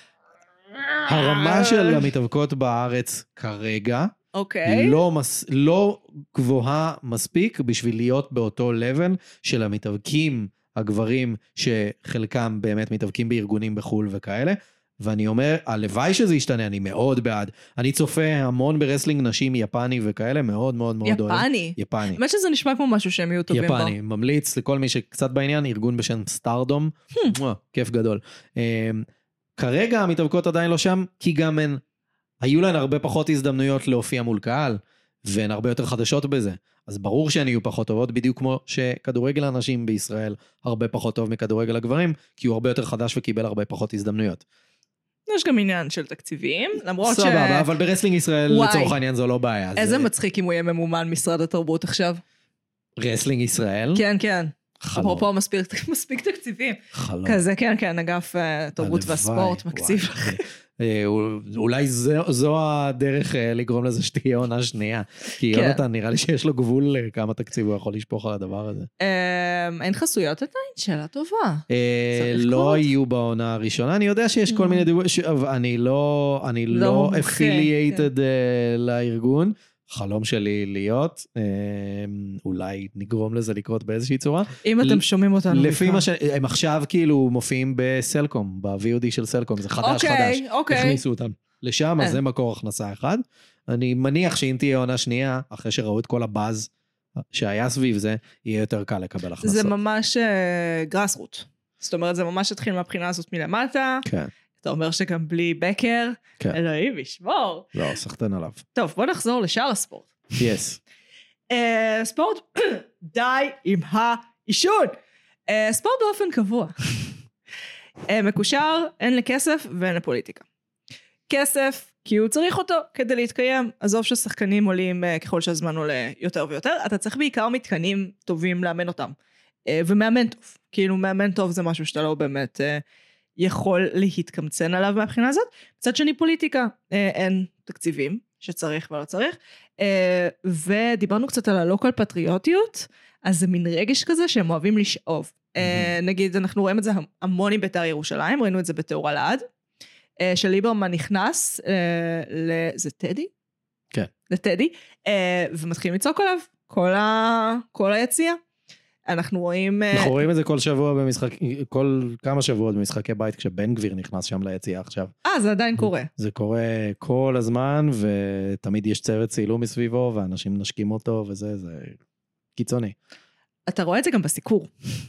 הרמה של המתאבקות בארץ כרגע, אוקיי. לא, מס, לא גבוהה מספיק בשביל להיות באותו לבל של המתאבקים הגברים שחלקם באמת מתאבקים בארגונים בחול וכאלה, ואני אומר, הלוואי שזה ישתנה, אני מאוד בעד. אני צופה המון ברסלינג נשים יפני וכאלה, מאוד מאוד מאוד אוהב. יפני? יפני. באמת שזה נשמע כמו משהו שהם יהיו טובים בו. יפני, ממליץ לכל מי שקצת בעניין, ארגון בשם סטארדום, כיף גדול. כרגע המתאבקות עדיין לא שם, כי גם הן, היו להן הרבה פחות הזדמנויות להופיע מול קהל, והן הרבה יותר חדשות בזה. אז ברור שהן יהיו פחות טובות, בדיוק כמו שכדורגל הנשים בישראל הרבה פחות טוב מכדורגל הגברים, כי הוא הרבה יותר חדש וקיבל הרבה פחות הזדמנויות. יש גם עניין של תקציבים, למרות ש... סבבה, אבל ברסלינג ישראל לצורך העניין זו לא בעיה. איזה מצחיק אם הוא יהיה ממומן משרד התרבות עכשיו. רסלינג ישראל? כן, כן. אפרופו מספיק תקציבים. חלום. כזה, כן, כן, אגף תרבות והספורט מקציב לכם. אולי זו הדרך לגרום לזה שתהיה עונה שנייה, כי יונתן נראה לי שיש לו גבול כמה תקציב הוא יכול לשפוך על הדבר הזה. אין חסויות עדיין, שאלה טובה. לא היו בעונה הראשונה, אני יודע שיש כל מיני דיבורים, אני לא affiliated לארגון, חלום שלי להיות, אולי נגרום לזה לקרות באיזושהי צורה. אם אתם שומעים אותנו. לפי מה שהם עכשיו כאילו מופיעים בסלקום, ב-וי או די של סלקום, זה חדש חדש. הכניסו אותם לשם, אז זה מקור הכנסה אחד. אני מניח שאם תהיה עונה שנייה, אחרי שראו את כל הבאז שהיה סביב זה, יהיה יותר קל לקבל הכנסות. זה ממש גראס רוט. זאת אומרת, זה ממש התחיל מהבחינה הזאת מלמטה. כן. אתה אומר שגם בלי בקר, כן. אלוהים ישמור. לא, סחטן עליו. טוב, בוא נחזור לשאר הספורט. יס. Yes. Uh, ספורט, די עם האישון. Uh, ספורט באופן קבוע. uh, מקושר, אין לכסף ואין לפוליטיקה. כסף, כי הוא צריך אותו כדי להתקיים. עזוב ששחקנים עולים uh, ככל שהזמן עולה יותר ויותר. אתה צריך בעיקר מתקנים טובים לאמן אותם. Uh, ומאמן טוב. כאילו מאמן טוב זה משהו שאתה לא באמת... Uh, יכול להתקמצן עליו מהבחינה הזאת. מצד שני פוליטיקה, אין תקציבים שצריך ולא צריך, ודיברנו קצת על הלוקל פטריוטיות, אז זה מין רגש כזה שהם אוהבים לשאוב. נגיד, אנחנו רואים את זה המון עם בית"ר ירושלים, ראינו את זה בתיאור אלעד, שליברמן נכנס, זה טדי? כן. לטדי, ומתחילים לצעוק עליו, כל היציאה. אנחנו רואים... אנחנו רואים את זה כל שבוע במשחק, כל כמה שבועות במשחקי בית, כשבן גביר נכנס שם ליציאה עכשיו. אה, זה עדיין קורה. זה קורה כל הזמן, ותמיד יש צוות צילום מסביבו, ואנשים נשקים אותו, וזה, זה קיצוני. אתה רואה את זה גם בסיקור.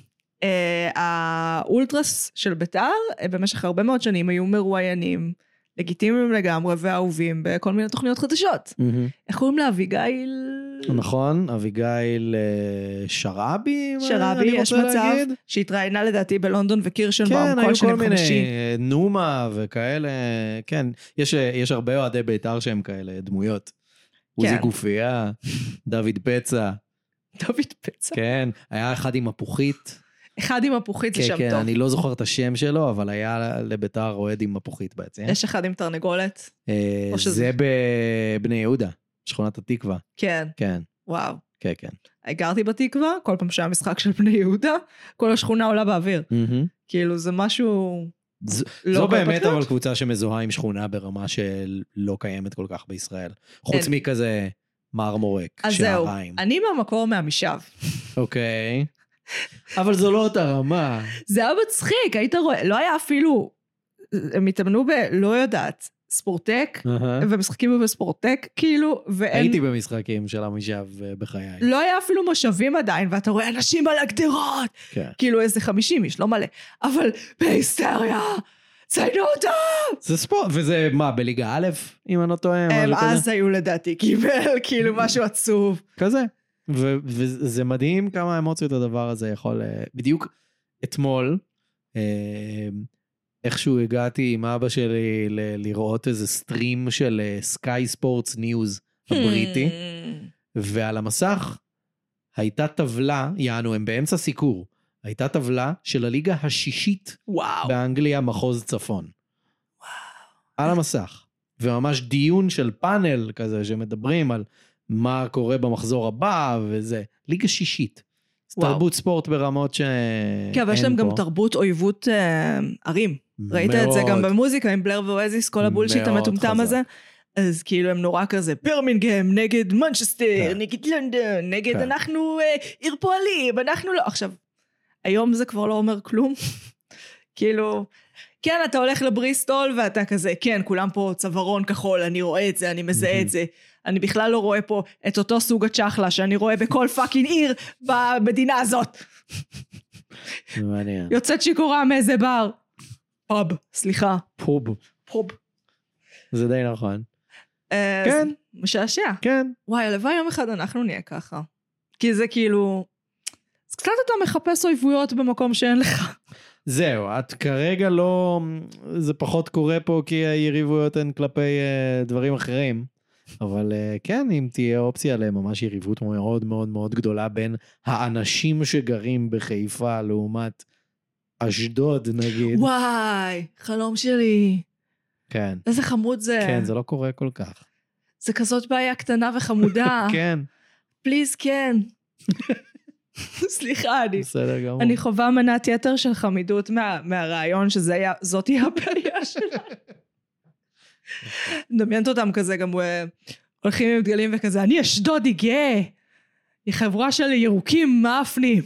האולטרס של בית"ר, במשך הרבה מאוד שנים, היו מרואיינים, לגיטימיים לגמרי, ואהובים, בכל מיני תוכניות חדשות. איך קוראים לה? אביגיל... נכון, אביגיל אה, שרבי, שרבי, אני יש רוצה מצב, להגיד. שהתראיינה לדעתי בלונדון וקירשנבאום כן, כל היו שני כל מיני, וחמישי. נומה וכאלה, כן, יש, יש הרבה אוהדי בית"ר שהם כאלה, דמויות. עוזי גופייה, דוד פצע, דוד פצע. כן, היה אחד עם מפוחית. אחד עם מפוחית זה כן, שם כן, טוב. אני לא זוכר את השם שלו, אבל היה לבית"ר אוהד עם מפוחית בעצם. יש אחד עם תרנגולת? אה, או שזה- זה בבני יהודה, שכונת התקווה. כן, כן, וואו. כן, כן. גרתי בתקווה, כל פעם שהיה משחק של בני יהודה, כל השכונה עולה באוויר. מהמם. כאילו זה משהו... ז- לא זו באמת בפטריוט? אבל קבוצה שמזוהה עם שכונה ברמה שלא קיימת כל כך בישראל. חוץ אין. מכזה מרמורק, אז זהו, שעריים. אני במקור מהמישב. אוקיי. אבל זו לא אותה רמה. זה היה מצחיק, היית רואה, לא היה אפילו, הם התאמנו ב... לא יודעת, ספורטק, אהה. ומשחקים בספורטק, כאילו, ואין... הייתי במשחקים של המשאב אה, בחיי. לא היה אפילו מושבים עדיין, ואתה רואה אנשים על הגדרות, כן. כאילו איזה חמישים איש, לא מלא, אבל בהיסטריה, ציינו אותם! זה ספורט, וזה מה, בליגה א', אם אני לא טועה? הם משהו כזה? אז היו לדעתי קיבל, כאילו משהו עצוב. כזה. ו- וזה מדהים כמה אמוציות הדבר הזה יכול... אה, בדיוק אתמול, אה, איכשהו הגעתי עם אבא שלי ל- לראות איזה סטרים של סקאי ספורטס ניוז הבריטי, ועל המסך הייתה טבלה, יענו, הם באמצע סיקור, הייתה טבלה של הליגה השישית וואו. באנגליה, מחוז צפון. על המסך. וממש דיון של פאנל כזה, שמדברים על מה קורה במחזור הבא, וזה. ליגה שישית. וואו. תרבות ספורט ברמות שאין פה. כן, אבל יש להם גם תרבות אויבות אה, ערים. ראית את זה גם במוזיקה עם בלר ואוזיס, כל הבולשיט מאוד המטומטם חזק. הזה. אז כאילו הם נורא כזה, ברמינגהם נגד מנצ'סטר, כן. נגד לונדון, נגד כן. אנחנו אה, עיר פועלים, אנחנו לא. עכשיו, היום זה כבר לא אומר כלום. כאילו, כן, אתה הולך לבריסטול ואתה כזה, כן, כולם פה צווארון כחול, אני רואה את זה, אני מזהה את זה. אני בכלל לא רואה פה את אותו סוג הצ'חלה שאני רואה בכל פאקינג עיר במדינה הזאת. מעניין. יוצאת שיקורה מאיזה בר. פוב, סליחה. פוב. פוב. זה די נכון. אה, כן. זה משעשע. כן. וואי, הלוואי יום אחד אנחנו נהיה ככה. כי זה כאילו... אז קצת אתה מחפש אויבויות במקום שאין לך. זהו, את כרגע לא... זה פחות קורה פה כי היריבויות הן כלפי uh, דברים אחרים. אבל uh, כן, אם תהיה אופציה לממש יריבות מאוד מאוד מאוד גדולה בין האנשים שגרים בחיפה לעומת אשדוד נגיד. וואי, חלום שלי. כן. איזה חמוד זה. כן, זה לא קורה כל כך. זה כזאת בעיה קטנה וחמודה. כן. פליז, כן. סליחה, אני... בסדר גמור. אני חובה מנת יתר של חמידות מה, מהרעיון שזאת היא הבעיה שלה. דמיינת אותם כזה, גם אה, הולכים עם דגלים וכזה, אני אשדודי גאה, היא חברה של ירוקים מאפנים.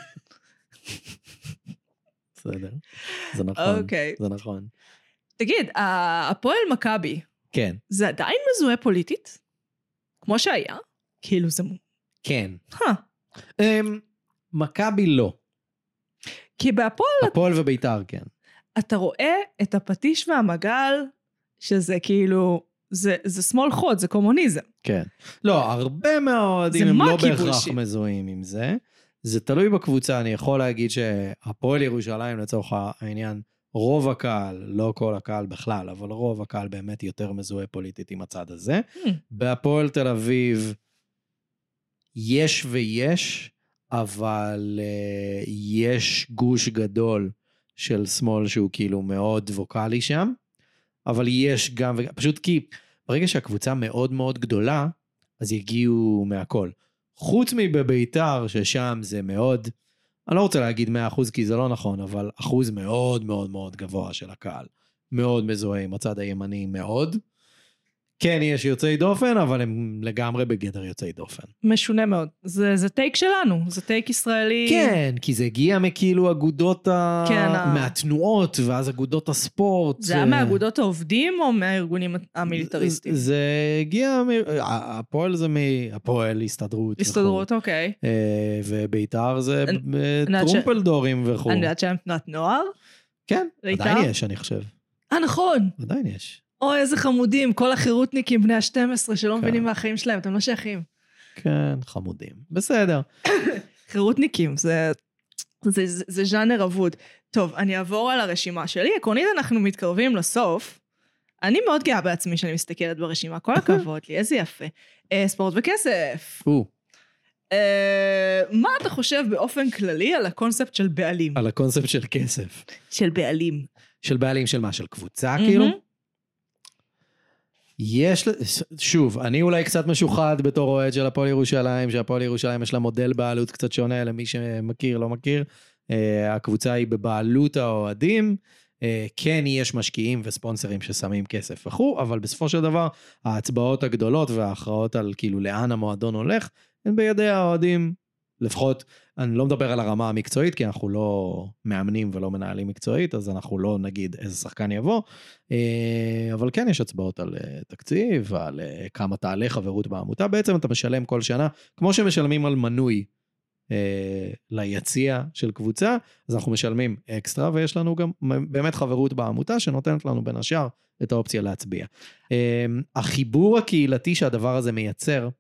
בסדר. זה נכון. אוקיי. זה נכון. תגיד, הפועל מכבי, כן. זה עדיין מזוהה פוליטית? כמו שהיה? כאילו זה... כן. אה, אמ, מכבי לא. כי בהפועל הפועל וביתר, כן. אתה רואה את הפטיש והמגל, שזה כאילו, זה, זה שמאל חוד, זה קומוניזם. כן. לא, הרבה מאוד, זה אם הם מה לא בהכרח כיבושי? מזוהים עם זה. זה תלוי בקבוצה, אני יכול להגיד שהפועל ירושלים לצורך העניין, רוב הקהל, לא כל הקהל בכלל, אבל רוב הקהל באמת יותר מזוהה פוליטית עם הצד הזה. Hmm. בהפועל תל אביב יש ויש, אבל uh, יש גוש גדול של שמאל שהוא כאילו מאוד ווקלי שם, אבל יש גם וגם, פשוט כי ברגע שהקבוצה מאוד מאוד גדולה, אז יגיעו מהכל. חוץ מבביתר, ששם זה מאוד, אני לא רוצה להגיד מאה אחוז כי זה לא נכון, אבל אחוז מאוד מאוד מאוד גבוה של הקהל. מאוד מזוהה עם הצד הימני מאוד. כן, יש יוצאי דופן, אבל הם לגמרי בגדר יוצאי דופן. משונה מאוד. זה, זה טייק שלנו, זה טייק ישראלי. כן, כי זה הגיע מכאילו אגודות, ה... כן, ה- מהתנועות, ואז אגודות הספורט. זה היה מהאגודות העובדים או מהארגונים המיליטריסטיים? זה הגיע, מ- הפועל זה מהפועל, הסתדרות. הסתדרות, אוקיי. וכו'. אה, וביתר זה אני- אה, אני יודעת ש- טרומפלדורים וכו'. אני יודעת שהם תנועת נוער? כן, ביתר? עדיין יש, אני חושב. אה, נכון. עדיין יש. אוי, איזה חמודים, כל החירותניקים בני ה-שתים עשרה שלא כן. מבינים מה החיים שלהם, אתם לא שייכים. כן, חמודים. בסדר. חירותניקים, זה, זה, זה, זה ז'אנר אבוד. טוב, אני אעבור על הרשימה שלי. עקרונית אנחנו מתקרבים לסוף. אני מאוד גאה בעצמי שאני מסתכלת ברשימה. כל הכבוד לי, איזה יפה. אה, ספורט וכסף. או. אה, מה אתה חושב באופן כללי על הקונספט של בעלים? על הקונספט של כסף. של בעלים. של בעלים של מה? של קבוצה כאילו? יש, שוב, אני אולי קצת משוחד בתור אוהד של הפועל ירושלים, שהפועל ירושלים יש לה מודל בעלות קצת שונה למי שמכיר, לא מכיר. הקבוצה היא בבעלות האוהדים, כן יש משקיעים וספונסרים ששמים כסף וכו', אבל בסופו של דבר ההצבעות הגדולות וההכרעות על כאילו לאן המועדון הולך, הן בידי האוהדים, לפחות אני לא מדבר על הרמה המקצועית, כי אנחנו לא מאמנים ולא מנהלים מקצועית, אז אנחנו לא נגיד איזה שחקן יבוא, אבל כן יש הצבעות על תקציב, על כמה תעלה חברות בעמותה, בעצם אתה משלם כל שנה, כמו שמשלמים על מנוי ליציע של קבוצה, אז אנחנו משלמים אקסטרה, ויש לנו גם באמת חברות בעמותה, שנותנת לנו בין השאר את האופציה להצביע. החיבור הקהילתי שהדבר הזה מייצר,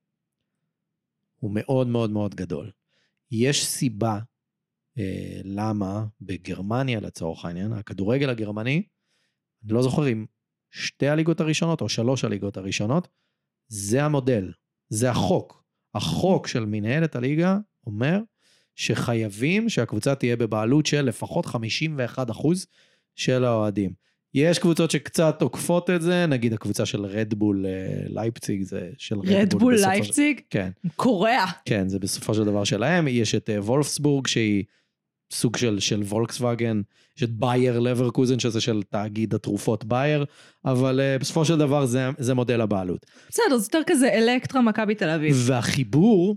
הוא מאוד מאוד מאוד גדול. יש סיבה אה, למה בגרמניה לצורך העניין, הכדורגל הגרמני, אני לא זוכר אם שתי הליגות הראשונות או שלוש הליגות הראשונות, זה המודל, זה החוק. החוק של מנהלת הליגה אומר שחייבים שהקבוצה תהיה בבעלות של לפחות חמישים ואחד אחוז של האוהדים. יש קבוצות שקצת עוקפות את זה, נגיד הקבוצה של רדבול לייפציג, זה של רדבול. רדבול לייפציג? כן. קוריאה. כן, זה בסופו של דבר שלהם. יש את וולפסבורג, שהיא סוג של, של וולקסווגן, יש את בייר לברקוזן, שזה של תאגיד התרופות בייר, אבל uh, בסופו של דבר זה, זה מודל הבעלות. בסדר, זה יותר כזה אלקטרה מכבי תל אביב. והחיבור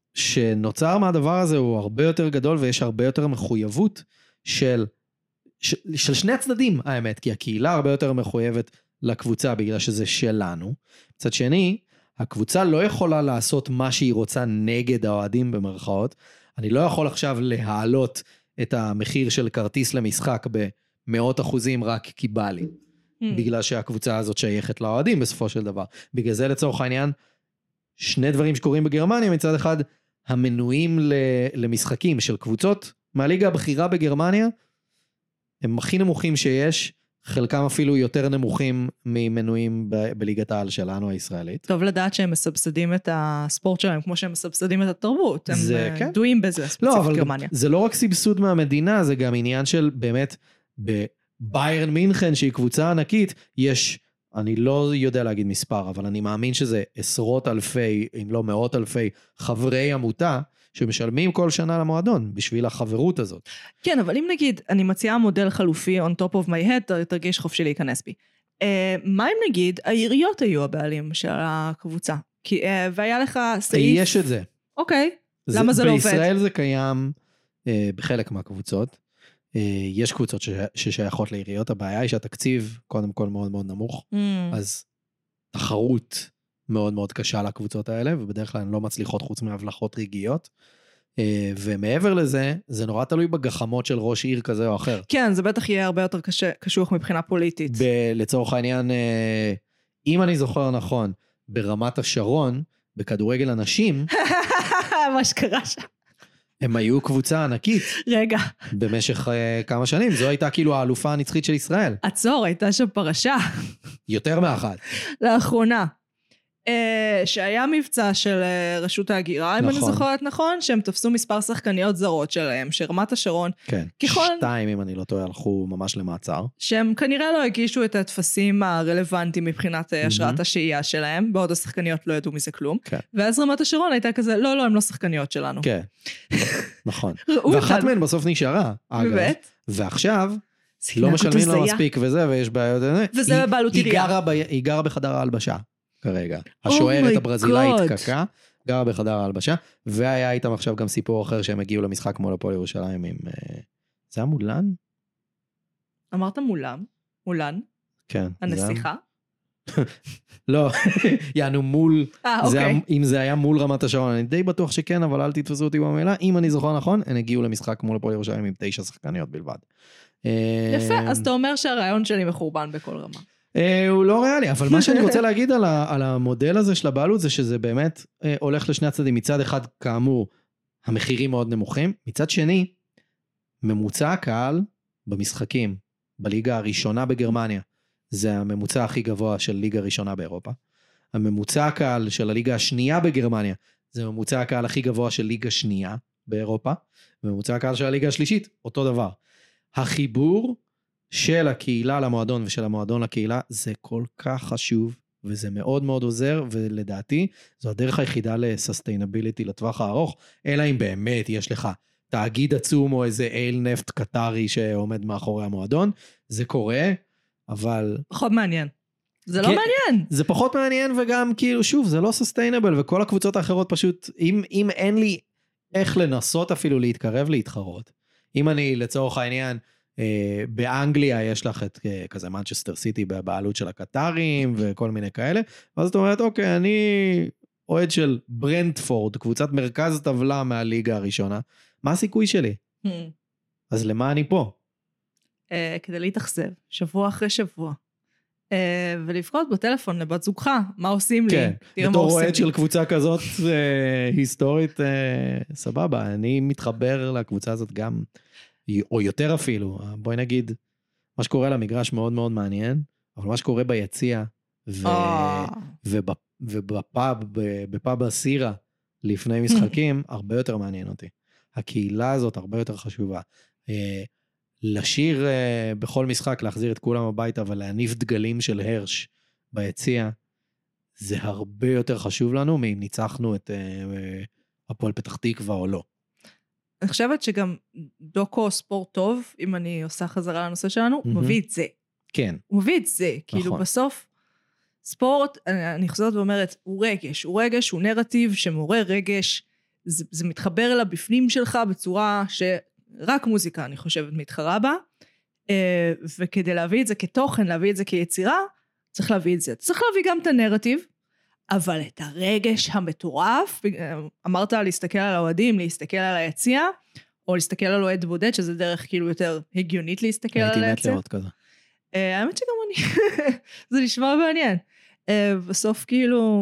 שנוצר מהדבר הזה הוא הרבה יותר גדול, ויש הרבה יותר מחויבות של... של שני הצדדים, האמת, כי הקהילה הרבה יותר מחויבת לקבוצה, בגלל שזה שלנו. מצד שני, הקבוצה לא יכולה לעשות מה שהיא רוצה נגד האוהדים במרכאות. אני לא יכול עכשיו להעלות את המחיר של כרטיס למשחק במאות אחוזים רק כי בא לי, בגלל שהקבוצה הזאת שייכת לאוהדים בסופו של דבר. בגלל זה לצורך העניין, שני דברים שקורים בגרמניה, מצד אחד, המנויים למשחקים של קבוצות מהליגה הבכירה בגרמניה, הם הכי נמוכים שיש, חלקם אפילו יותר נמוכים ממנויים ב- בליגת העל שלנו הישראלית. טוב לדעת שהם מסבסדים את הספורט שלהם, כמו שהם מסבסדים את התרבות. הם זה, כן. דויים בזה, ספציפית לא, אבל גרמניה. זה לא רק סבסוד מהמדינה, זה גם עניין של באמת, בביירן מינכן, שהיא קבוצה ענקית, יש, אני לא יודע להגיד מספר, אבל אני מאמין שזה עשרות אלפי, אם לא מאות אלפי, חברי עמותה, שמשלמים כל שנה למועדון, בשביל החברות הזאת. כן, אבל אם נגיד, אני מציעה מודל חלופי, on top of my head, תרגיש חופשי להיכנס בי. Uh, מה אם נגיד, העיריות היו הבעלים של הקבוצה? כי, uh, והיה לך סעיף... יש את זה. אוקיי, זה, למה זה לא עובד? בישראל זה קיים uh, בחלק מהקבוצות. Uh, יש קבוצות ש... ששייכות לעיריות, הבעיה היא שהתקציב קודם כל מאוד מאוד נמוך, mm. אז תחרות... מאוד מאוד קשה לקבוצות האלה, ובדרך כלל הן לא מצליחות חוץ מהבלחות רגעיות, ומעבר לזה, זה נורא תלוי בגחמות של ראש עיר כזה או אחר. כן, זה בטח יהיה הרבה יותר קשה, קשוח מבחינה פוליטית. ב- לצורך העניין, אם אני זוכר נכון, ברמת השרון, בכדורגל הנשים, מה שקרה שם. הם היו קבוצה ענקית. רגע. במשך uh, כמה שנים, זו הייתה כאילו האלופה הנצחית של ישראל. עצור, הייתה שם פרשה. יותר מאחת. לאחרונה. שהיה מבצע של רשות ההגירה, אם אני זוכרת נכון, שהם תפסו מספר שחקניות זרות שלהם, שרמת השרון, כן, שתיים אם אני לא טועה, הלכו ממש למעצר. שהם כנראה לא הגישו את התפסים הרלוונטיים מבחינת השראת השהייה שלהם, בעוד השחקניות לא ידעו מזה כלום, ואז רמת השרון הייתה כזה, לא, לא, הם לא שחקניות שלנו. כן, נכון. ואחת מהן בסוף נשארה, אגב, ועכשיו, לא משלמים לה מספיק וזה, ויש בעיות, וזה בבעלות עירייה. היא גרה בחדר ההלבשה. כרגע. השוערת הברזילאית קקה, גרה בחדר ההלבשה, והיה איתם עכשיו גם סיפור אחר שהם הגיעו למשחק מול הפועל ירושלים עם... זה היה מולן? אמרת מולם? מולן? כן. הנסיכה? לא, יענו מול... אה, אוקיי. אם זה היה מול רמת השרון, אני די בטוח שכן, אבל אל תתפסו אותי במילה. אם אני זוכר נכון, הם הגיעו למשחק מול הפועל ירושלים עם תשע שחקניות בלבד. יפה, אז אתה אומר שהרעיון שלי מחורבן בכל רמה. הוא לא ריאלי, אבל מה שאני רוצה להגיד על המודל הזה של הבעלות, זה שזה באמת הולך לשני הצדדים. מצד אחד, כאמור, המחירים מאוד נמוכים. מצד שני, ממוצע הקהל במשחקים, בליגה הראשונה בגרמניה, זה הממוצע הכי גבוה של ליגה ראשונה באירופה. הממוצע הקהל של הליגה השנייה בגרמניה, זה ממוצע הקהל הכי גבוה של ליגה שנייה באירופה, וממוצע הקהל של הליגה השלישית, אותו דבר. החיבור של הקהילה למועדון ושל המועדון לקהילה, זה כל כך חשוב, וזה מאוד מאוד עוזר, ולדעתי, זו הדרך היחידה לסוסטיינביליטי לטווח הארוך, אלא אם באמת יש לך תאגיד עצום, או איזה אייל נפט קטרי שעומד מאחורי המועדון, זה קורה, אבל... פחות מעניין. זה לא מעניין. זה פחות מעניין, וגם כאילו, שוב, זה לא סוסטיינבל, וכל הקבוצות האחרות פשוט, אם, אם אין לי איך לנסות אפילו להתקרב להתחרות, אם אני לצורך העניין, באנגליה יש לך את כזה מנצ'סטר סיטי בבעלות של הקטרים וכל מיני כאלה, ואז את אומרת, אוקיי, אני אוהד של ברנטפורד, קבוצת מרכז טבלה מהליגה הראשונה, מה הסיכוי שלי? אז למה אני פה? כדי להתאכזב, שבוע אחרי שבוע, ולבכות בטלפון לבת זוגך, מה עושים לי? כן, בתור אוהד של קבוצה כזאת היסטורית, סבבה, אני מתחבר לקבוצה הזאת גם, או יותר אפילו, בואי נגיד, מה שקורה למגרש מאוד מאוד מעניין, אבל מה שקורה ביציע, ובפאב, בפאב הסירה, לפני משחקים, הרבה יותר מעניין אותי. הקהילה הזאת הרבה יותר חשובה. לשיר בכל משחק, להחזיר את כולם הביתה, ולהניף דגלים של הרש ביציע, זה הרבה יותר חשוב לנו, מאם ניצחנו את הפועל פתח תקווה או לא. אני חושבת שגם דוקו ספורט טוב, אם אני עושה חזרה לנושא שלנו, הוא מביא את זה. כן. הוא מביא את זה, כאילו בסוף, ספורט, אני חוזרת ואומרת, הוא רגש, הוא רגש, הוא נרטיב שמעורר רגש, זה, זה מתחבר אליו בפנים שלך בצורה שרק מוזיקה, אני חושבת, מתחרה בה, וכדי להביא את זה כתוכן, להביא את זה כיצירה, צריך להביא את זה. צריך להביא גם את הנרטיב, אבל את הרגש המטורף, אמרת להסתכל על האוהדים, להסתכל על היציע, או להסתכל על אוהד בודד, שזה דרך כאילו יותר הגיונית להסתכל על היציע. הייתי מת לראות כזה. האמת שגם אני, זה נשמע מעניין. בסוף כאילו,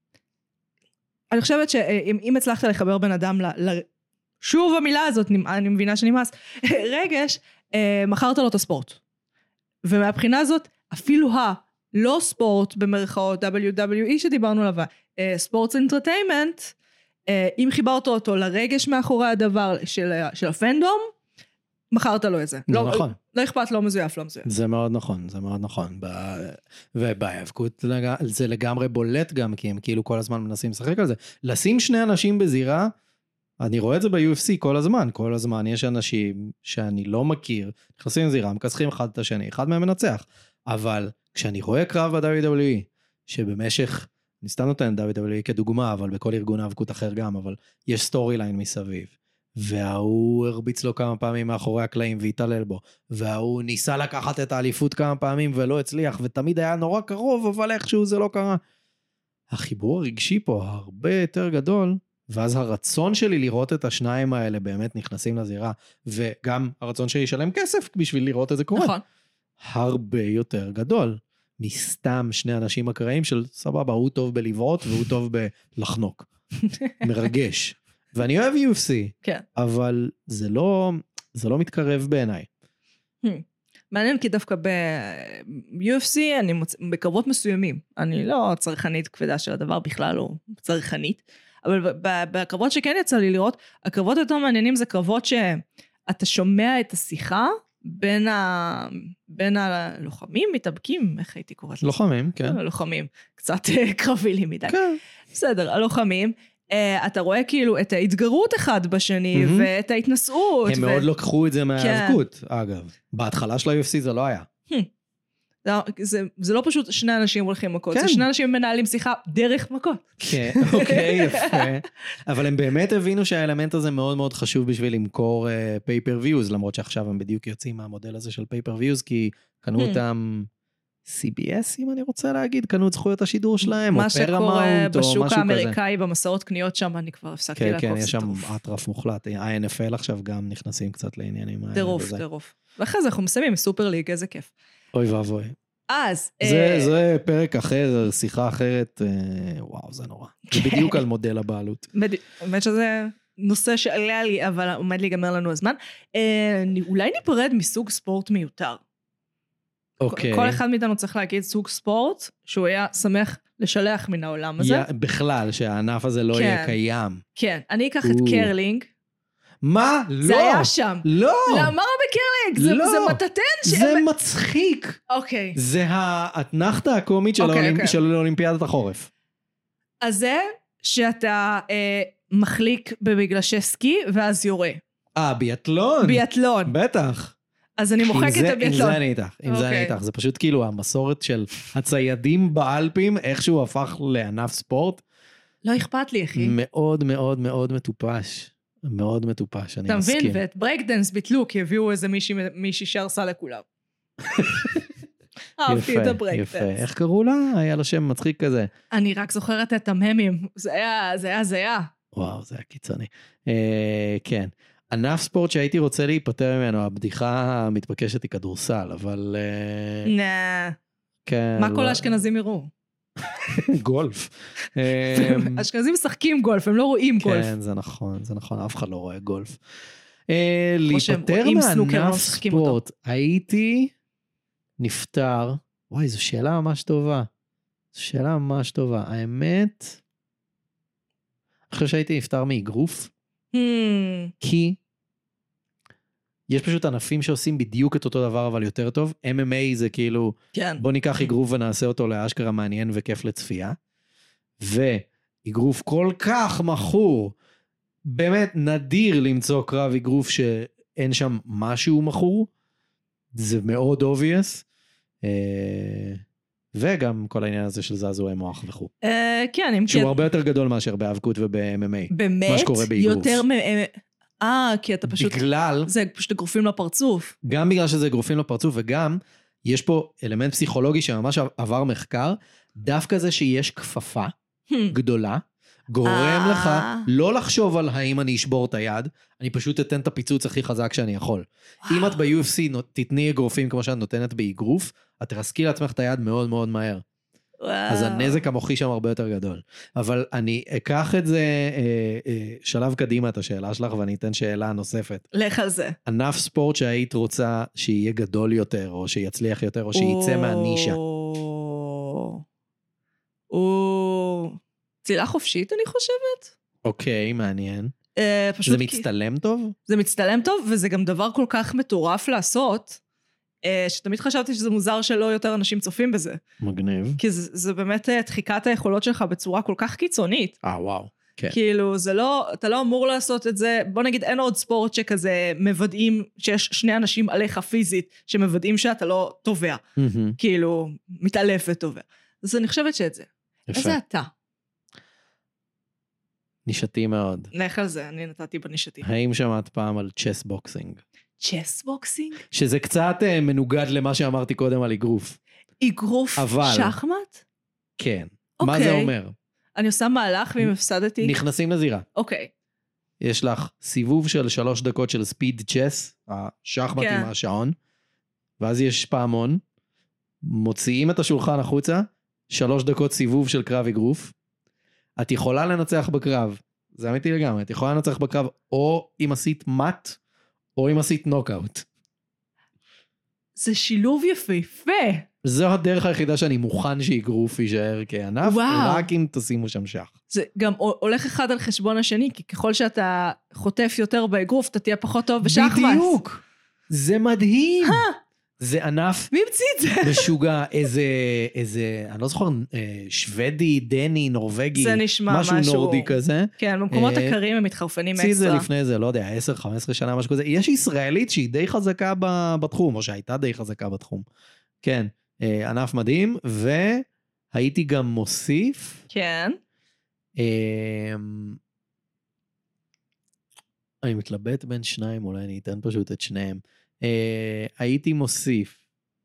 אני חושבת שאם הצלחת לחבר בן אדם, שוב המילה הזאת, אני מבינה שנמאס, רגש, מכרת לו את הספורט. ומהבחינה הזאת, אפילו ה... לא ספורט במרכאות דאבליו דאבליו אי שדיברנו עליו, ספורטס אנטרטיימנט, אם חיברת אותו לרגש מאחורי הדבר של, של הפנדום, מכרת לו את זה. לא, לא נכון. לא אכפת, לא מזויף, לא מזויף. זה מאוד נכון, זה מאוד נכון. ובהיאבקות זה לגמרי בולט גם, כי הם כאילו כל הזמן מנסים לשחק על זה. לשים שני אנשים בזירה, אני רואה את זה ב-יו אף סי כל הזמן, כל הזמן יש אנשים שאני לא מכיר, נכנסים לזירה, מכסחים אחד את השני, אחד מהם מנצח. אבל כשאני רואה קרב ב-דאבליו דאבליו אי, שבמשך, אני סתם נותן דאבליו דאבליו אי כדוגמה, אבל בכל ארגון האבקות אחר גם, אבל יש סטורי ליין מסביב, והוא הרביץ לו כמה פעמים מאחורי הקלעים והתעלל בו, והוא ניסה לקחת את האליפות כמה פעמים ולא הצליח, ותמיד היה נורא קרוב, אבל איכשהו זה לא קרה. החיבור הרגשי פה הרבה יותר גדול, ואז הרצון שלי לראות את השניים האלה באמת נכנסים לזירה, וגם הרצון שלי לשלם כסף בשביל לראות את זה קורה. נכון. הרבה יותר גדול, מסתם שני אנשים אקראיים של סבבה, הוא טוב בלבעוט והוא טוב בלחנוק. מרגש. ואני אוהב יו אף סי, כן. אבל זה לא, זה לא מתקרב בעיניי. מעניין כי דווקא ב-יו אף סי אני מוצא, בקרבות מסוימים, אני לא צרכנית כבדה של הדבר, בכלל לא צרכנית, אבל בקרבות שכן יצא לי לראות, הקרבות יותר מעניינים זה קרבות שאתה שומע את השיחה, בין, ה... בין הלוחמים, מתאבקים, איך הייתי קוראת? לוחמים, כן. לוחמים, קצת קרבי לי מדי. כן. בסדר, הלוחמים, אתה רואה כאילו את ההתגרות אחד בשני, mm-hmm. ואת ההתנסות. הם ו... מאוד לקחו את זה מהאבקות, כן. אגב. בהתחלה של ה-יו אף סי זה לא היה. זה, זה, זה לא פשוט שני אנשים הולכים מכות, כן. זה שני אנשים מנהלים שיחה דרך מכות. כן, אוקיי, יפה. אבל הם באמת הבינו שהאלמנט הזה מאוד מאוד חשוב בשביל למכור פייפר-ויוז, למרות שעכשיו הם בדיוק יוצאים מהמודל הזה של פייפר-ויוז, כי קנו אותם סי בי אס, אם אני רוצה להגיד, קנו את זכויות השידור שלהם, או פרמאונט, או משהו כזה. מה שקורה בשוק האמריקאי, במסעות קניות שם, אני כבר הפסקתי לעקוף. כן, כן, יש שם אטרף מוחלט. ה-אן אף אל עכשיו גם נכנסים קצת לעניינים האלה. טירוף, טירוף. ואחרי זה אנחנו מסיימים, סופר ליג, איזה כיף. אוי ואבוי. אז... זה, אה, זה פרק אחר, שיחה אחרת, אה, וואו, זה נורא. זה כן. בדיוק על מודל הבעלות. בד- באמת שזה נושא שעלה לי, אבל עומד להיגמר לנו הזמן. אה, נ- אולי ניפרד מסוג ספורט מיותר. אוקיי. כל אחד מאיתנו צריך להגיד סוג ספורט, שהוא היה שמח לשלח מן העולם הזה. יא- בכלל, שהענף הזה לא כן. יהיה קיים. כן, אני אקח את או. קרלינג. מה? לא. זה היה שם. לא. למה בקרלינג? זה- לא. זה מטאטן ש... זה מצחיק. אוקיי. זה האתנחתא הקומית של אוקיי, האולימפ- אוקיי. של אולימפיאדת החורף. אז זה שאתה אה, מחליק במגלשי סקי, ואז יורה. אה, ביאטלון? ביאטלון. בטח. אז אני עם מוחקת זה- את עם הביאטלון. זה אני איתך, עם זה אני אוקיי. איתך. זה פשוט כאילו המסורת של הציידים באלפים, איכשהו הפך לענף ספורט, לא אכפת לי, אחי. מאוד מאוד מאוד מטופש. מאוד מטופש, אני אתה מסכים. מבין? ואת ברייקדנס ביטלו, כי הביאו איזה מישהי מישהי שהרסה לכולם. אהבתי את יפה, הברייק יפה. דנס. איך קראו לה? היה לה שם מצחיק כזה. אני רק זוכרת את הממים. זה היה, זה היה, זה היה. וואו, זה היה קיצוני. אה, כן. ענף ספורט שהייתי רוצה להיפטר ממנו, הבדיחה המתבקשת היא כדורסל, אבל... אה, נה. כן, מה כל לא- האשכנזים יראו? גולף. אה, האשכנזים משחקים גולף, הם לא רואים גולף. כן, זה נכון, זה נכון, אף אחד לא רואה גולף. אה, כמו שהם להיפטר רואים סנוקר, לא מענף משחקים אותו. ספורט, הייתי נפטר, וואי, זו שאלה ממש טובה. זו שאלה ממש טובה. האמת, אני חושב שהייתי נפטר מאגרוף, Hmm, כי יש פשוט ענפים שעושים בדיוק את אותו דבר, אבל יותר טוב. אם אם איי זה כאילו, כן. בוא ניקח אגרוף ונעשה אותו לאשכרה מעניין וכיף לצפייה. ואגרוף כל כך מכור, באמת נדיר למצוא קרב אגרוף שאין שם משהו מכור. זה מאוד obvious. אה, וגם כל העניין הזה של זעזועי מוח וכו'. אה, כן, אם שהוא כן. הרבה יותר גדול מאשר באבקות וב-אם אם איי. באמת? מה שקורה באגרוף. יותר מ... אה, כי אתה פשוט... בגלל, זה פשוט אגרופים לפרצוף. גם בגלל שזה אגרופים לפרצוף, וגם יש פה אלמנט פסיכולוגי שממש עבר מחקר, דווקא זה שיש כפפה Hmm. גדולה, גורם אה. לך לא לחשוב על האם אני אשבור את היד, אני פשוט אתן את הפיצוץ הכי חזק שאני יכול. אם את ב-יו אף סי תתני אגרופים כמו שאת נותנת באגרוף, את תרסקי לעצמך את היד מאוד מאוד מהר. אז הנזק המוחי שם הרבה יותר גדול. אבל אני אקח את זה אה, אה, שלב קדימה את השאלה שלך, ואני אתן שאלה נוספת. לך על זה. ענף ספורט שהיית רוצה שיהיה גדול יותר, או שיצליח יותר, או שיצא מהנישה. או... צלילה חופשית, אני חושבת. אוקיי, מעניין. אה, פשוט זה כי- מצטלם טוב? זה מצטלם טוב, וזה גם דבר כל כך מטורף לעשות, אה, שתמיד חשבתי שזה מוזר שלא יותר אנשים צופים בזה. מגניב. כי זה, זה באמת אה, דחיקת היכולות שלך בצורה כל כך קיצונית. אה, וואו. כן. כאילו, זה לא, אתה לא אמור לעשות את זה, בוא נגיד, אין עוד ספורט שכזה מוודאים, שיש שני אנשים עליך פיזית, שמוודאים שאתה לא טובע. מהמם. כאילו, מתעלף וטובע. אז אני חושבת שאת זה. יפה. איזה אתה? נישתי מאוד. לך על זה, אני נתתי בנישתי. האם שמעת פעם על צ'ס בוקסינג? צ'ס בוקסינג? שזה קצת אה, מנוגד למה שאמרתי קודם על אגרוף. אגרוף אבל- שחמט? כן. מה אוקיי. זה אומר? אני עושה מהלך ואם הפסדתי? נכנסים לזירה. אוקיי. יש לך סיבוב של שלוש דקות של ספיד צ'ס, השחמט כן. עם השעון, ואז יש פעמון, מוציאים את השולחן החוצה, שלוש דקות סיבוב של קרב אגרוף, את יכולה לנצח בקרב, זה אמיתי לגמרי, את יכולה לנצח בקרב או אם עשית מט, או אם עשית נוקאוט. זה שילוב יפהפה. זו הדרך היחידה שאני מוכן שאגרוף יישאר כענף, וואו. רק אם תשימו שם שח. זה גם הולך אחד על חשבון השני, כי ככל שאתה חוטף יותר באגרוף, אתה תהיה פחות טוב בשחמט. בדיוק. זה מדהים. זה ענף מי המציא את זה? משוגע, איזה, איזה, אני לא זוכר, אה, שוודי, דני, נורווגי, זה נשמע משהו משהו- נורדי כזה. כן, במקומות אה, הקרים הם מתחרפנים עשי את זה אקסטרה. לפני זה, לא יודע, עשר חמש עשרה שנה, משהו כזה. יש ישראלית שהיא די חזקה ב- בתחום, או שהייתה די חזקה בתחום. כן, אה, ענף מדהים, והייתי גם מוסיף, כן. אה, אני מתלבט בין שניים, אולי אני אתן פשוט את שניהם. אה, הייתי מוסיף,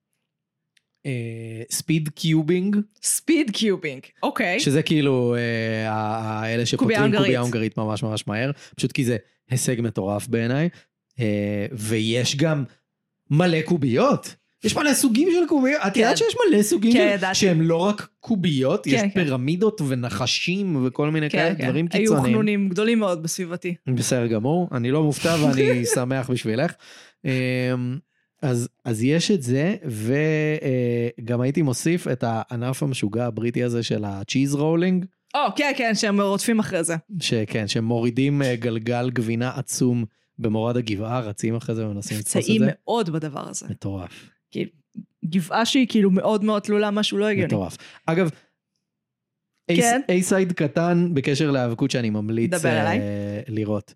ספיד קיובינג, ספיד קיובינג, אוקיי. שזה כאילו אה, ה- ה- אלה שפותרים הונגרית. קובייה הונגרית ממש ממש מהר, פשוט כי זה הישג מטורף בעיניי, אה, ויש גם מלא קוביות, יש מלא סוגים של קוביות, את יודעת שיש מלא סוגים שהם לא רק קוביות, יש פירמידות ונחשים וכל מיני כאלה דברים קיצוניים. היו חנונים גדולים מאוד בסביבתי. בסדר גמור, אני לא מופתע ואני שמח בשבילך. אז, אז יש את זה, וגם הייתי מוסיף את הענף המשוגע הבריטי הזה של הצ'יז רולינג. או, כן, כן, שהם רודפים אחרי זה. שכן, שהם מורידים גלגל גבינה עצום במורד הגבעה, רצים אחרי זה ומנסים לתפוס את זה. מבצעים מאוד בדבר הזה. מטורף. גבעה שהיא כאילו מאוד מאוד תלולה, משהו לא הגיוני. מטורף. אגב, איי-סייד קטן בקשר להיאבקות שאני ממליץ לראות.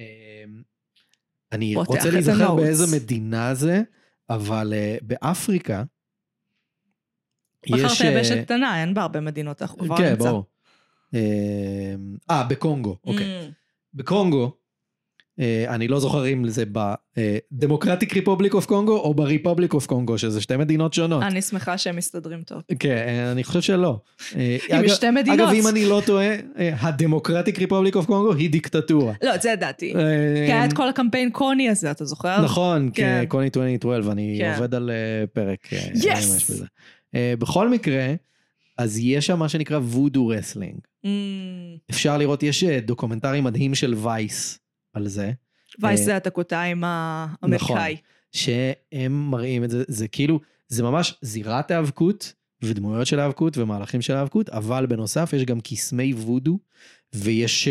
אני רוצה להיזכר באיזה מדינה זה, אבל באפריקה יש... בחרת יבשת קטנה, אין בה הרבה מדינות. כן, ברור. אה, בקונגו, אוקיי. בקונגו, אני לא זוכר אם זה בדמוקרטיק ריפובליק אוף קונגו, או בריפובליק אוף קונגו, שזה שתי מדינות שונות. אני שמחה שהם מסתדרים טוב. כן, אני חושב שלא. עם שתי מדינות. אגב, אם אני לא טועה, הדמוקרטיק ריפובליק אוף קונגו היא דיקטטורה. לא, זה ידעתי. כי היה את כל הקמפיין קוני הזה, אתה זוכר? נכון, קוני עשרים שתים עשרה, ואני עובד על פרק. יס! בכל מקרה, אז יש שם מה שנקרא וודו רסלינג. אפשר לראות, יש דוקומנטרי מדהים של וייס על זה. וייס זה התקותיים האמריקאי. נכון, שהם מראים את זה, זה כאילו, זה ממש זירת האבקות, ודמויות של האבקות, ומהלכים של האבקות, אבל בנוסף יש גם קסמי וודו, ויש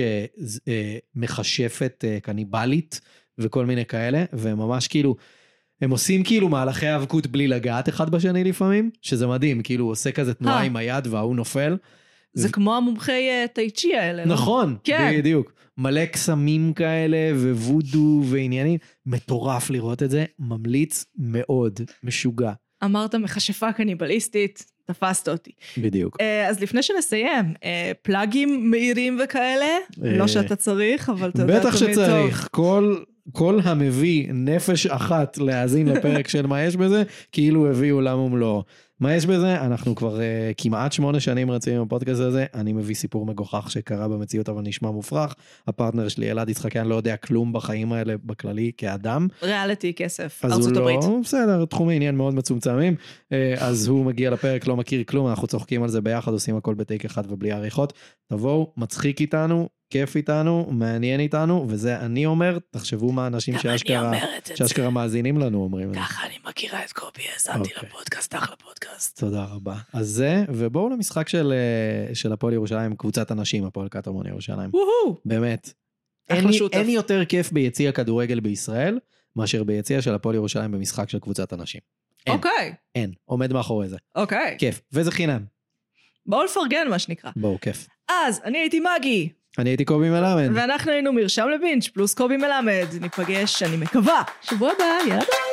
מכשפת קניבלית, וכל מיני כאלה, וממש כאילו, הם עושים כאילו מהלכי האבקות בלי לגעת אחד בשני לפעמים, שזה מדהים, כאילו הוא עושה כזה תנועה עם היד והוא נופל. זה כמו המומחי טייצ'י האלה. נכון, בדיוק. מלא קסמים כאלה ווודו ועניינים. מטורף לראות את זה, ממליץ מאוד, משוגע. אמרת מכשפה קניבליסטית, תפסת אותי. בדיוק. אז לפני שנסיים, פלאגים מהירים וכאלה, לא שאתה צריך, אבל אתה יודע בטח שצריך, כל... כל המביא נפש אחת להאזין לפרק של מה יש בזה, כאילו הביא עולם ומלואו. מה יש בזה? אנחנו כבר uh, כמעט שמונה שנים רצים עם הפודקאסט הזה, אני מביא סיפור מגוחך שקרה במציאות, אבל נשמע מופרך. הפרטנר שלי, אלעד יצחקיאן, לא יודע כלום בחיים האלה בכללי כאדם. ריאליטי, כסף, ארצות הברית. אז הוא לא, בסדר, תחומי עניין מאוד מצומצמים, uh, אז הוא מגיע לפרק, לא מכיר כלום, אנחנו צוחקים על זה ביחד, עושים הכל בטייק אחד ובלי עריכות. תבואו, מצחיק איתנו, כיף איתנו, מעניין איתנו, וזה אני אומר, תחשבו מה אנשים שאשכרה מאזינים לנו אומרים. ככה אני מכירה את קובי, עזרתי לפודקאסט, אחלה פודקאסט. תודה רבה. אז זה, ובואו למשחק של, של הפועל ירושלים, קבוצת אנשים, הפועל קטמון ירושלים. באמת. אין יותר כיף ביציע הכדורגל בישראל, מאשר ביציע של הפועל ירושלים במשחק של קבוצת אנשים. אוקיי. אין, עומד מאחורי זה. אוקיי. כיף, וזה חינם. בואו לפרגן מה שנקרא. בואו, כיף. אז, אני הייתי מגי. אני הייתי קובי מלמד. ואנחנו היינו מרשם לבינץ' פלוס קובי מלמד. ניפגש, אני מקווה, שבוע הבא, יאללה ביי.